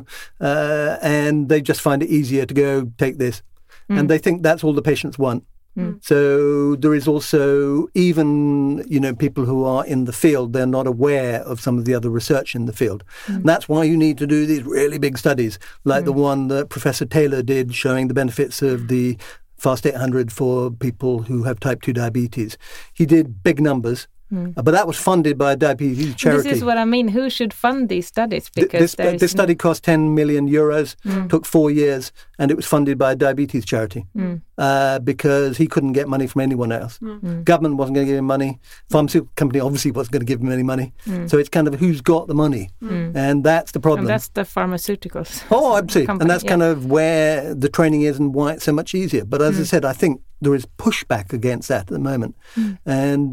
and they just find it easier to go take this. And they think that's all the patients want. So there is also, even, people who are in the field, they're not aware of some of the other research in the field. And that's why you need to do these really big studies, like the one that Professor Taylor did showing the benefits of the Fast 800 for people who have type 2 diabetes. He did big numbers. But that was funded by a diabetes charity. This is what I mean. Who should fund these studies? Because this study cost 10 million euros, took 4 years, and it was funded by a diabetes charity because he couldn't get money from anyone else. Government wasn't going to give him money. Pharmaceutical company obviously wasn't going to give him any money. So it's kind of who's got the money. And that's the problem. And that's the pharmaceuticals. Oh, absolutely. And that's kind of where the training is and why it's so much easier. But as I said, I think there is pushback against that at the moment. And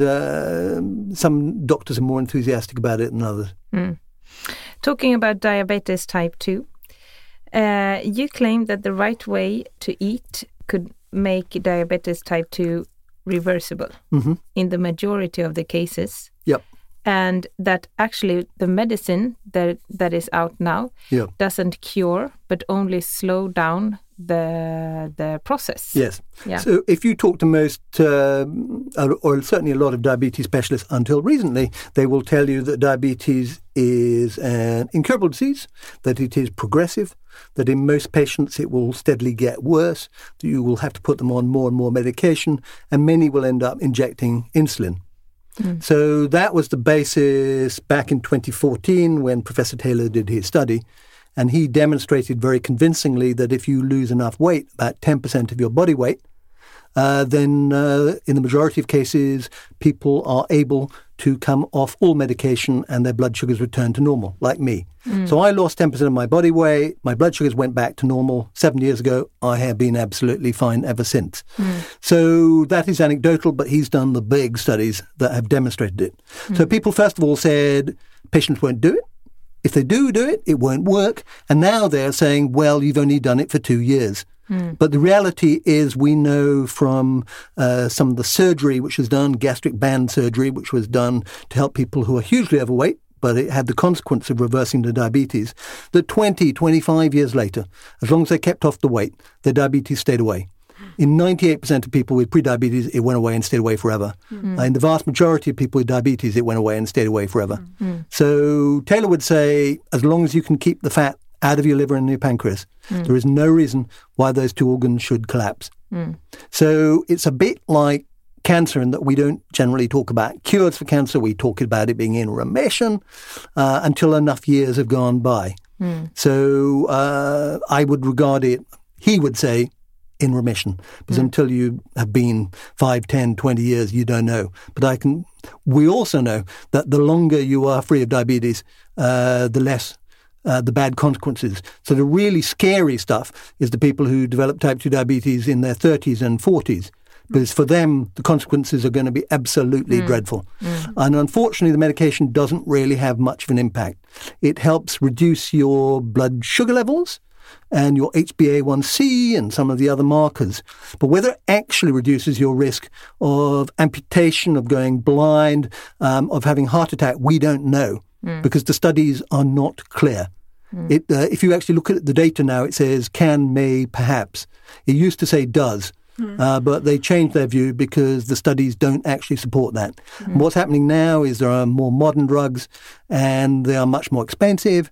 some doctors are more enthusiastic about it than others. Talking about diabetes type 2, you claim that the right way to eat could make diabetes type 2 reversible in the majority of the cases. Yep. And that actually the medicine that is out now doesn't cure, but only slow down the process. Yes. Yeah. So if you talk to most, or certainly a lot of diabetes specialists until recently, they will tell you that diabetes is an incurable disease, that it is progressive, that in most patients it will steadily get worse, that you will have to put them on more and more medication, and many will end up injecting insulin. So that was the basis back in 2014 when Professor Taylor did his study. And he demonstrated very convincingly that if you lose enough weight, about 10% of your body weight, then in the majority of cases, people are able to come off all medication and their blood sugars return to normal, like me. So I lost 10% of my body weight. My blood sugars went back to normal 7 years ago. I have been absolutely fine ever since. So that is anecdotal, but he's done the big studies that have demonstrated it. So people, first of all, said patients won't do it. If they do it, it won't work. And now they're saying, well, you've only done it for 2 years. But the reality is we know from some of the surgery which was done, gastric band surgery, which was done to help people who are hugely overweight, but it had the consequence of reversing the diabetes, that 20, 25 years later, as long as they kept off the weight, their diabetes stayed away. In 98% of people with prediabetes, it went away and stayed away forever. In the vast majority of people with diabetes, it went away and stayed away forever. So Taylor would say, as long as you can keep the fat out of your liver and your pancreas, there is no reason why those two organs should collapse. So it's a bit like cancer in that we don't generally talk about cures for cancer. We talk about it being in remission until enough years have gone by. So I would regard it, he would say, in remission, because until you have been 5, 10, 20 years, you don't know. But we also know that the longer you are free of diabetes, the less the bad consequences. So the really scary stuff is the people who develop type 2 diabetes in their 30s and 40s, because for them, the consequences are going to be absolutely dreadful. And unfortunately, the medication doesn't really have much of an impact. It helps reduce your blood sugar levels and your HbA1c and some of the other markers. But whether it actually reduces your risk of amputation, of going blind, of having heart attack, we don't know, because the studies are not clear. If you actually look at the data now, it says can, may, perhaps. It used to say does. But they changed their view because the studies don't actually support that. And what's happening now is there are more modern drugs and they are much more expensive,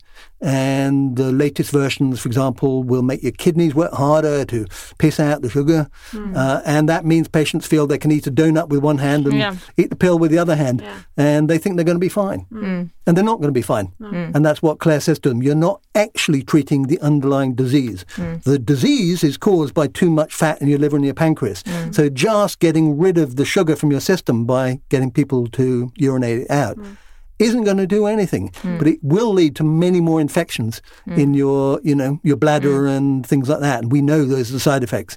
and the latest versions, for example, will make your kidneys work harder to piss out the sugar, and that means patients feel they can eat a donut with one hand and eat the pill with the other hand, and they think they're going to be fine. And they're not going to be fine. And that's what Claire says to them. You're not actually treating the underlying disease. The disease is caused by too much fat in your liver and your pancreas. So just getting rid of the sugar from your system by getting people to urinate it out isn't going to do anything, but it will lead to many more infections in your bladder and things like that. And we know those are the side effects.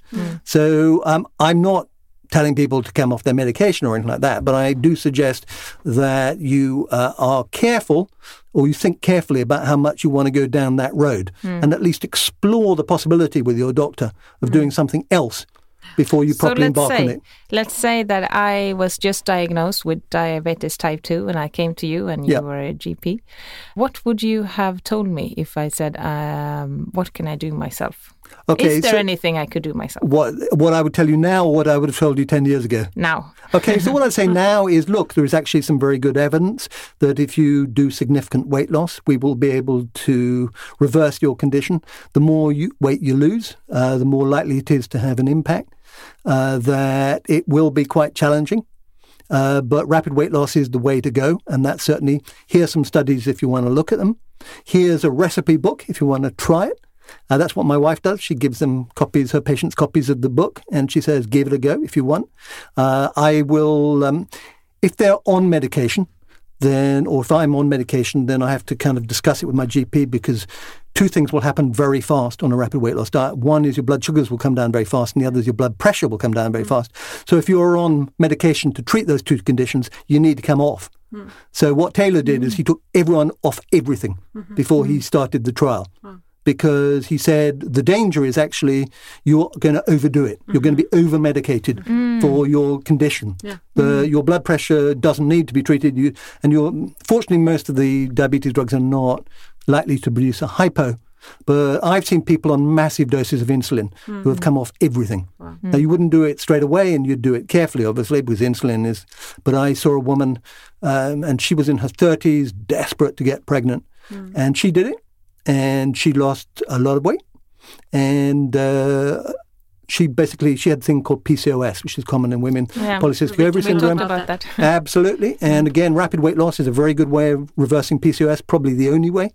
So I'm not telling people to come off their medication or anything like that, but I do suggest that you are careful, or you think carefully about how much you want to go down that road, and at least explore the possibility with your doctor of doing something else before you properly embark on it. Let's say that I was just diagnosed with diabetes type 2 and I came to you and you were a GP. What would you have told me if I said, what can I do myself? Okay, is there anything I could do myself? What I would tell you now, or what I would have told you 10 years ago? Now. Okay, so what I'd say now is, look, there is actually some very good evidence that if you do significant weight loss, we will be able to reverse your condition. The more weight you lose, the more likely it is to have an impact, that it will be quite challenging. But rapid weight loss is the way to go. And that's certainly, here's some studies if you want to look at them. Here's a recipe book if you want to try it. That's what my wife does. She gives them her patients copies of the book, and she says, give it a go if you want. I will, if they're on medication, or if I'm on medication, then I have to kind of discuss it with my GP, because two things will happen very fast on a rapid weight loss diet. One is your blood sugars will come down very fast, and the other is your blood pressure will come down very fast. So if you're on medication to treat those two conditions, you need to come off. So what Taylor did is he took everyone off everything before he started the trial. Because he said the danger is actually you're going to overdo it. You're going to be over-medicated for your condition. Your blood pressure doesn't need to be treated. Fortunately, most of the diabetes drugs are not likely to produce a hypo. But I've seen people on massive doses of insulin who have come off everything. Now, you wouldn't do it straight away, and you'd do it carefully, obviously, because insulin is... But I saw a woman, and she was in her 30s, desperate to get pregnant, and she did it. And she lost a lot of weight, and she had a thing called PCOS, which is common in women, polycystic ovary syndrome. We talked about that. Absolutely. And again, rapid weight loss is a very good way of reversing PCOS, probably the only way.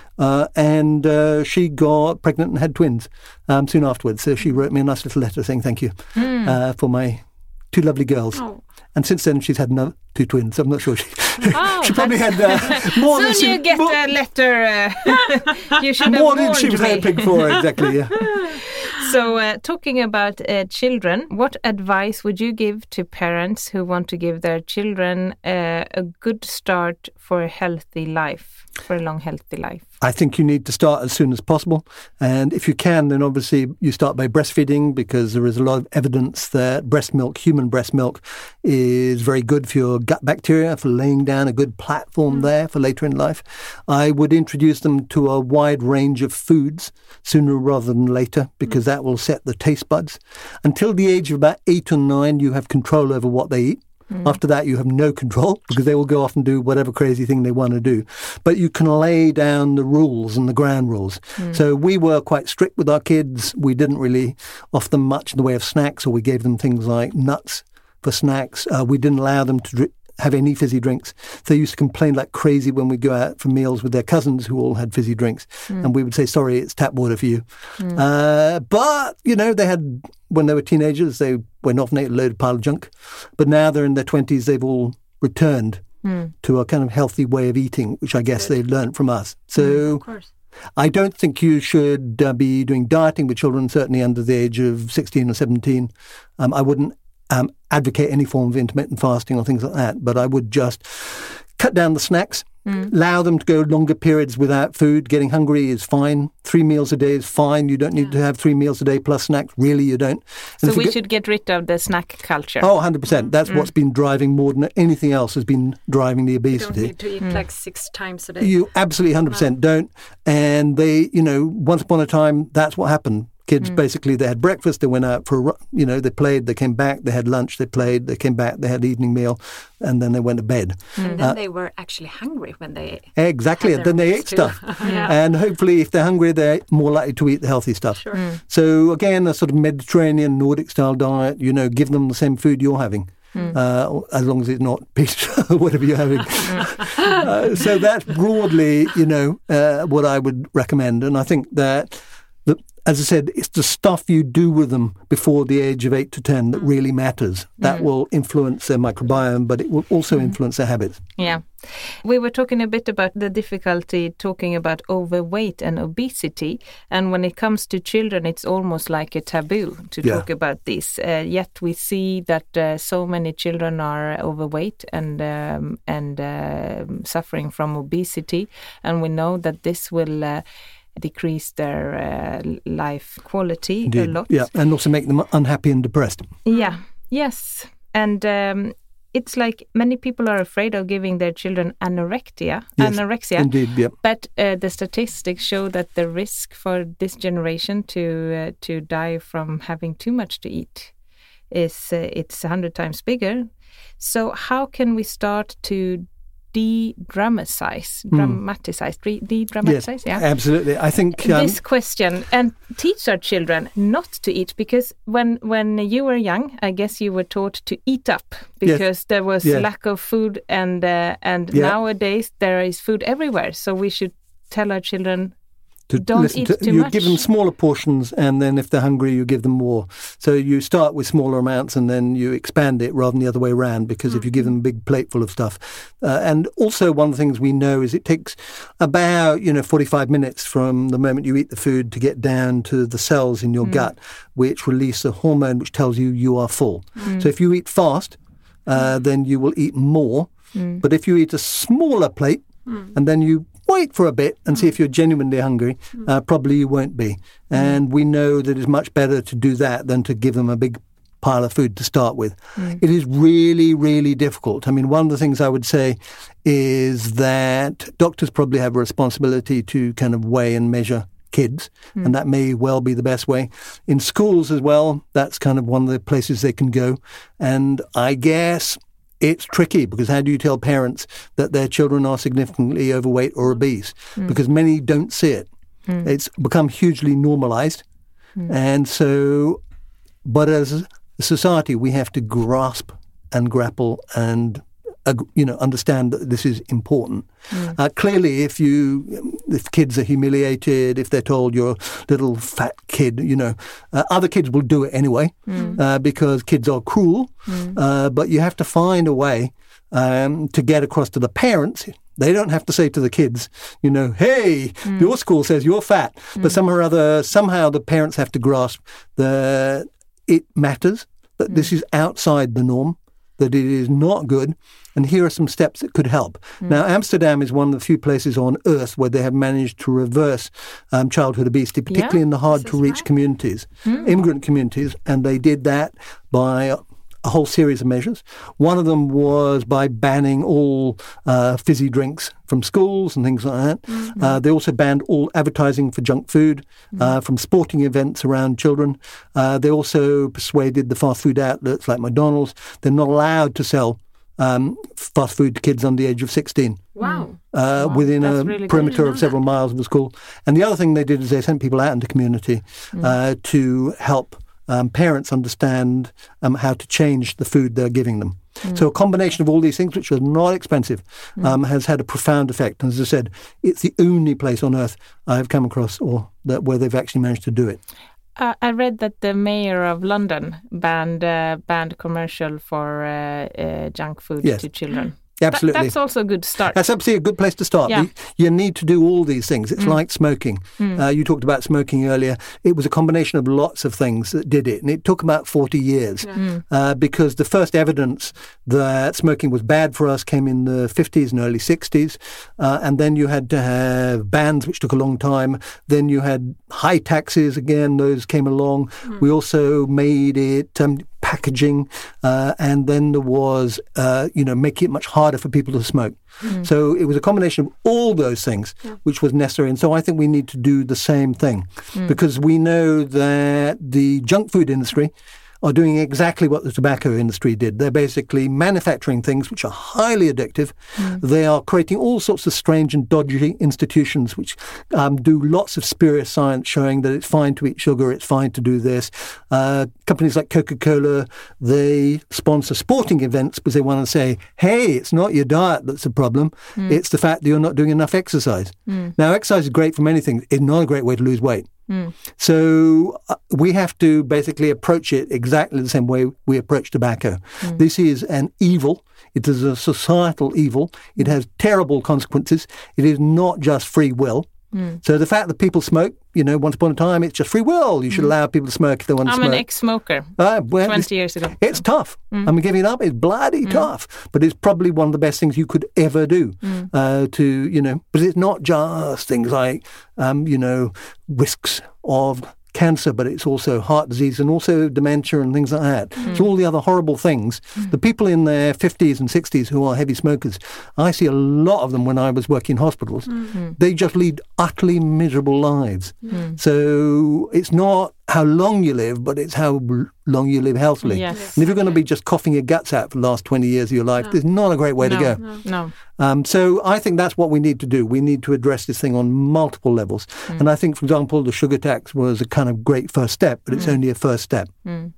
And she got pregnant and had twins soon afterwards. So she wrote me a nice little letter saying thank you for my two lovely girls. Oh. And since then, she's had 2 twins. So I'm not sure. She probably had more than you get a letter. You should have more than she was hoping for. Exactly. Yeah. So, talking about children, what advice would you give to parents who want to give their children a good start for a healthy life, for a long, healthy life? I think you need to start as soon as possible. And if you can, then obviously you start by breastfeeding, because there is a lot of evidence that breast milk, human breast milk, is very good for your gut bacteria, for laying down a good platform there for later in life. I would introduce them to a wide range of foods sooner rather than later, because that will set the taste buds. Until the age of about 8 or 9, you have control over what they eat. After that, you have no control, because they will go off and do whatever crazy thing they want to do. But you can lay down the rules and the ground rules. So we were quite strict with our kids. We didn't really offer them much in the way of snacks, or we gave them things like nuts for snacks. We didn't allow them to have any fizzy drinks. They used to complain like crazy when we go out for meals with their cousins who all had fizzy drinks. And we would say, sorry, it's tap water for you. But, you know, they had, when they were teenagers, they went off and ate a load of pile of junk. But now they're in their 20s, they've all returned to a kind of healthy way of eating, which I guess they've learned from us. So Of course. I don't think you should be doing dieting with children, certainly under the age of 16 or 17. I wouldn't advocate any form of intermittent fasting or things like that, but I would just cut down the snacks, allow them to go longer periods without food. Getting hungry is fine. 3 meals a day is fine. You don't need to have 3 meals a day plus snacks. Really, you don't. And So we should get rid of the snack culture. Oh, 100%. That's what's been driving more than anything else has been driving the You don't obesity. need to eat like 6 times a day. You absolutely 100% don't. And they, you know, once upon a time, that's what happened. Kids, basically, they had breakfast, they went out for, you know, they played, they came back, they had lunch, they played, they came back, they had evening meal, and then they went to bed. And then they were actually hungry when they Exactly, had and then their they meals ate too. stuff. And hopefully, if they're hungry, they're more likely to eat the healthy stuff. So again, a sort of Mediterranean, Nordic-style diet, you know, give them the same food you're having. As long as it's not pizza or whatever you're having. So that's broadly, you know, what I would recommend. And I think that, as I said, it's the stuff you do with them before the age of 8 to 10 that really matters. That will influence their microbiome, but it will also influence their habits. Yeah. We were talking a bit about the difficulty talking about overweight and obesity. And when it comes to children, it's almost like a taboo to talk about this. Yet we see that so many children are overweight and suffering from obesity. And we know that this will decrease their life quality a lot. Yeah, and also make them unhappy and depressed. Yeah, yes. And it's like many people are afraid of giving their children anorexia. Indeed, yeah. But the statistics show that the risk for this generation to die from having too much to eat is it's 100 times bigger. So how can we start to de-dramatize? Yes, absolutely. I think this question, and teach our children not to eat, because when you were young, I guess you were taught to eat up because there was lack of food, and nowadays there is food everywhere. So we should tell our children, don't eat too you much. give them smaller portions, and then if they're hungry, you give them more. So you start with smaller amounts, and then you expand it rather than the other way around, because if you give them a big plate full of stuff. And also one of the things we know is it takes about 45 minutes from the moment you eat the food to get down to the cells in your gut, which release a hormone which tells you are full. So if you eat fast, then you will eat more. But if you eat a smaller plate, and then you wait for a bit and see if you're genuinely hungry, probably you won't be. And we know that it's much better to do that than to give them a big pile of food to start with. It is really, really difficult. I mean, one of the things I would say is that doctors probably have a responsibility to kind of weigh and measure kids, and that may well be the best way. In schools as well, that's kind of one of the places they can go. And I guess it's tricky, because how do you tell parents that their children are significantly overweight or obese? Because many don't see it. It's become hugely normalized. And so, but as a society, we have to grasp and grapple and understand that this is important. Clearly, if kids are humiliated, if they're told you're a little fat kid, other kids will do it anyway, because kids are cruel. But you have to find a way to get across to the parents. They don't have to say to the kids, hey, your school says you're fat. But somehow the parents have to grasp that it matters, that this is outside the norm. that it is not good, and here are some steps that could help. Now, Amsterdam is one of the few places on earth where they have managed to reverse childhood obesity, particularly in the hard-to-reach communities, immigrant communities, and they did that by a whole series of measures. One of them was by banning all fizzy drinks from schools and things like that. They also banned all advertising for junk food from sporting events around children. They also persuaded the fast food outlets like McDonald's, they're not allowed to sell fast food to kids under the age of 16. Wow. Within That's a really perimeter good. of several miles of the school. And the other thing they did is they sent people out into community to help parents understand how to change the food they're giving them. So a combination of all these things, which was not expensive, has had a profound effect. And as I said, it's the only place on earth I've come across where they've actually managed to do it. I read that the mayor of London banned commercial for junk food to children. Absolutely. That's also a good start. That's absolutely a good place to start. Yeah. You need to do all these things. It's like smoking. You talked about smoking earlier. It was a combination of lots of things that did it. And it took about 40 years because the first evidence that smoking was bad for us came in the 50s and early 60s. And then you had to have bans, which took a long time. Then you had high taxes again. Those came along. We also made it packaging, and then there was, making it much harder for people to smoke. So it was a combination of all those things which was necessary. And so I think we need to do the same thing because we know that the junk food industry are doing exactly what the tobacco industry did. They're basically manufacturing things which are highly addictive. They are creating all sorts of strange and dodgy institutions which do lots of spurious science showing that it's fine to eat sugar, it's fine to do this. Companies like Coca-Cola, they sponsor sporting events because they want to say, hey, it's not your diet that's the problem, it's the fact that you're not doing enough exercise. Now, exercise is great for many things. It's not a great way to lose weight. So we have to basically approach it exactly the same way we approach tobacco. This is an evil. It is a societal evil. It has terrible consequences. It is not just free will. So the fact that people smoke, once upon a time, it's just free will. You should allow people to smoke if they want to smoke. I'm an ex-smoker 20 years ago. It's tough. Giving it up is bloody tough. But it's probably one of the best things you could ever do but it's not just things like, risks of cancer, but it's also heart disease and also dementia and things like that. So all the other horrible things. The people in their 50s and 60s who are heavy smokers, I see a lot of them when I was working in hospitals. They just lead utterly miserable lives. So it's not how long you live, but it's how long you live healthily. Yes. And if you're going to be just coughing your guts out for the last 20 years of your life, it's not a great way to go. No. So I think that's what we need to do. We need to address this thing on multiple levels. And I think, for example, the sugar tax was a kind of great first step, but it's only a first step.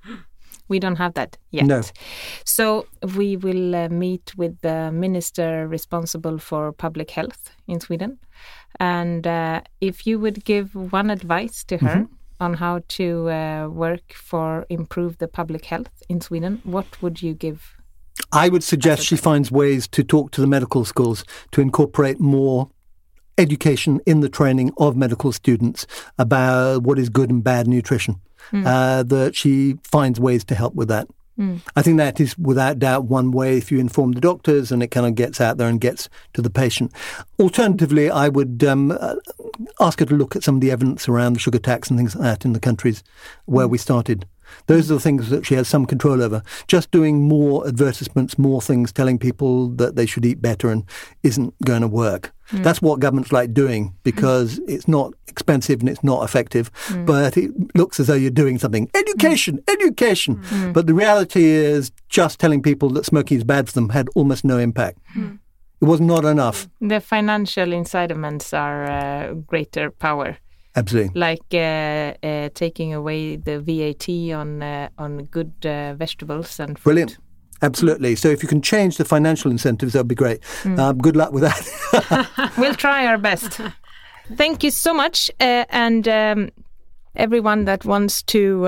We don't have that yet. No. So we will meet with the minister responsible for public health in Sweden. And if you would give one advice to her on how to work for improve the public health in Sweden, what would you give? I would suggest she finds ways to talk to the medical schools to incorporate more education in the training of medical students about what is good and bad nutrition. That she finds ways to help with that. I think that is without doubt one way if you inform the doctors and it kind of gets out there and gets to the patient. Alternatively, I would ask her to look at some of the evidence around the sugar tax and things like that in the countries where we started. Those are the things that she has some control over. Just doing more advertisements, more things, telling people that they should eat better and isn't going to work. That's what governments like doing because it's not expensive and it's not effective, but it looks as though you're doing something. Education. But the reality is just telling people that smoking is bad for them had almost no impact. It was not enough. The financial incitements are greater power. Absolutely. Like taking away the VAT on good vegetables and fruit. Brilliant. Absolutely. So if you can change the financial incentives, that would be great. Good luck with that. We'll try our best. Thank you so much. And everyone that wants to,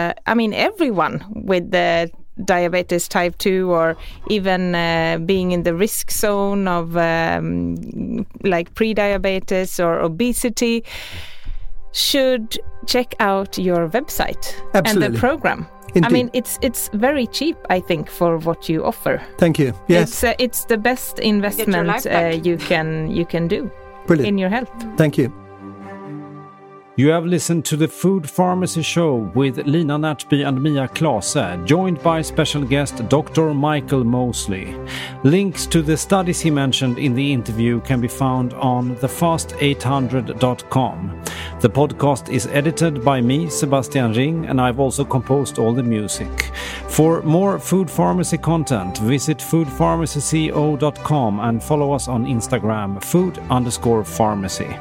everyone with diabetes type 2 or even being in the risk zone of like pre-diabetes or obesity, should check out your website. Absolutely. And the program. Indeed. I mean, it's very cheap, I think, for what you offer. Thank you. Yes, it's the best investment you can do. Brilliant. In your health. Thank you. You have listened to the Food Pharmacy Show with Lina Närtby and Mia Klase, joined by special guest Dr. Michael Mosley. Links to the studies he mentioned in the interview can be found on thefast800.com. The podcast is edited by me, Sebastian Ring, and I've also composed all the music. For more Food Pharmacy content, visit foodpharmacyco.com and follow us on Instagram, food_pharmacy.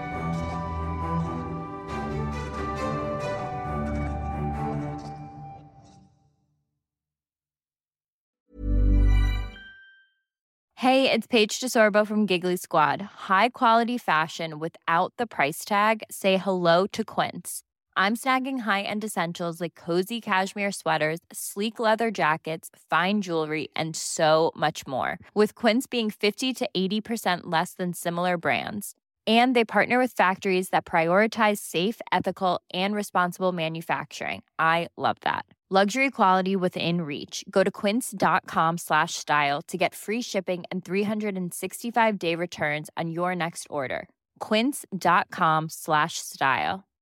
Hey, it's Paige DeSorbo from Giggly Squad. High quality fashion without the price tag. Say hello to Quince. I'm snagging high-end essentials like cozy cashmere sweaters, sleek leather jackets, fine jewelry, and so much more. With Quince being 50 to 80% less than similar brands. And they partner with factories that prioritize safe, ethical, and responsible manufacturing. I love that. Luxury quality within reach. Go to quince.com/style to get free shipping and 365-day returns on your next order. Quince.com/style.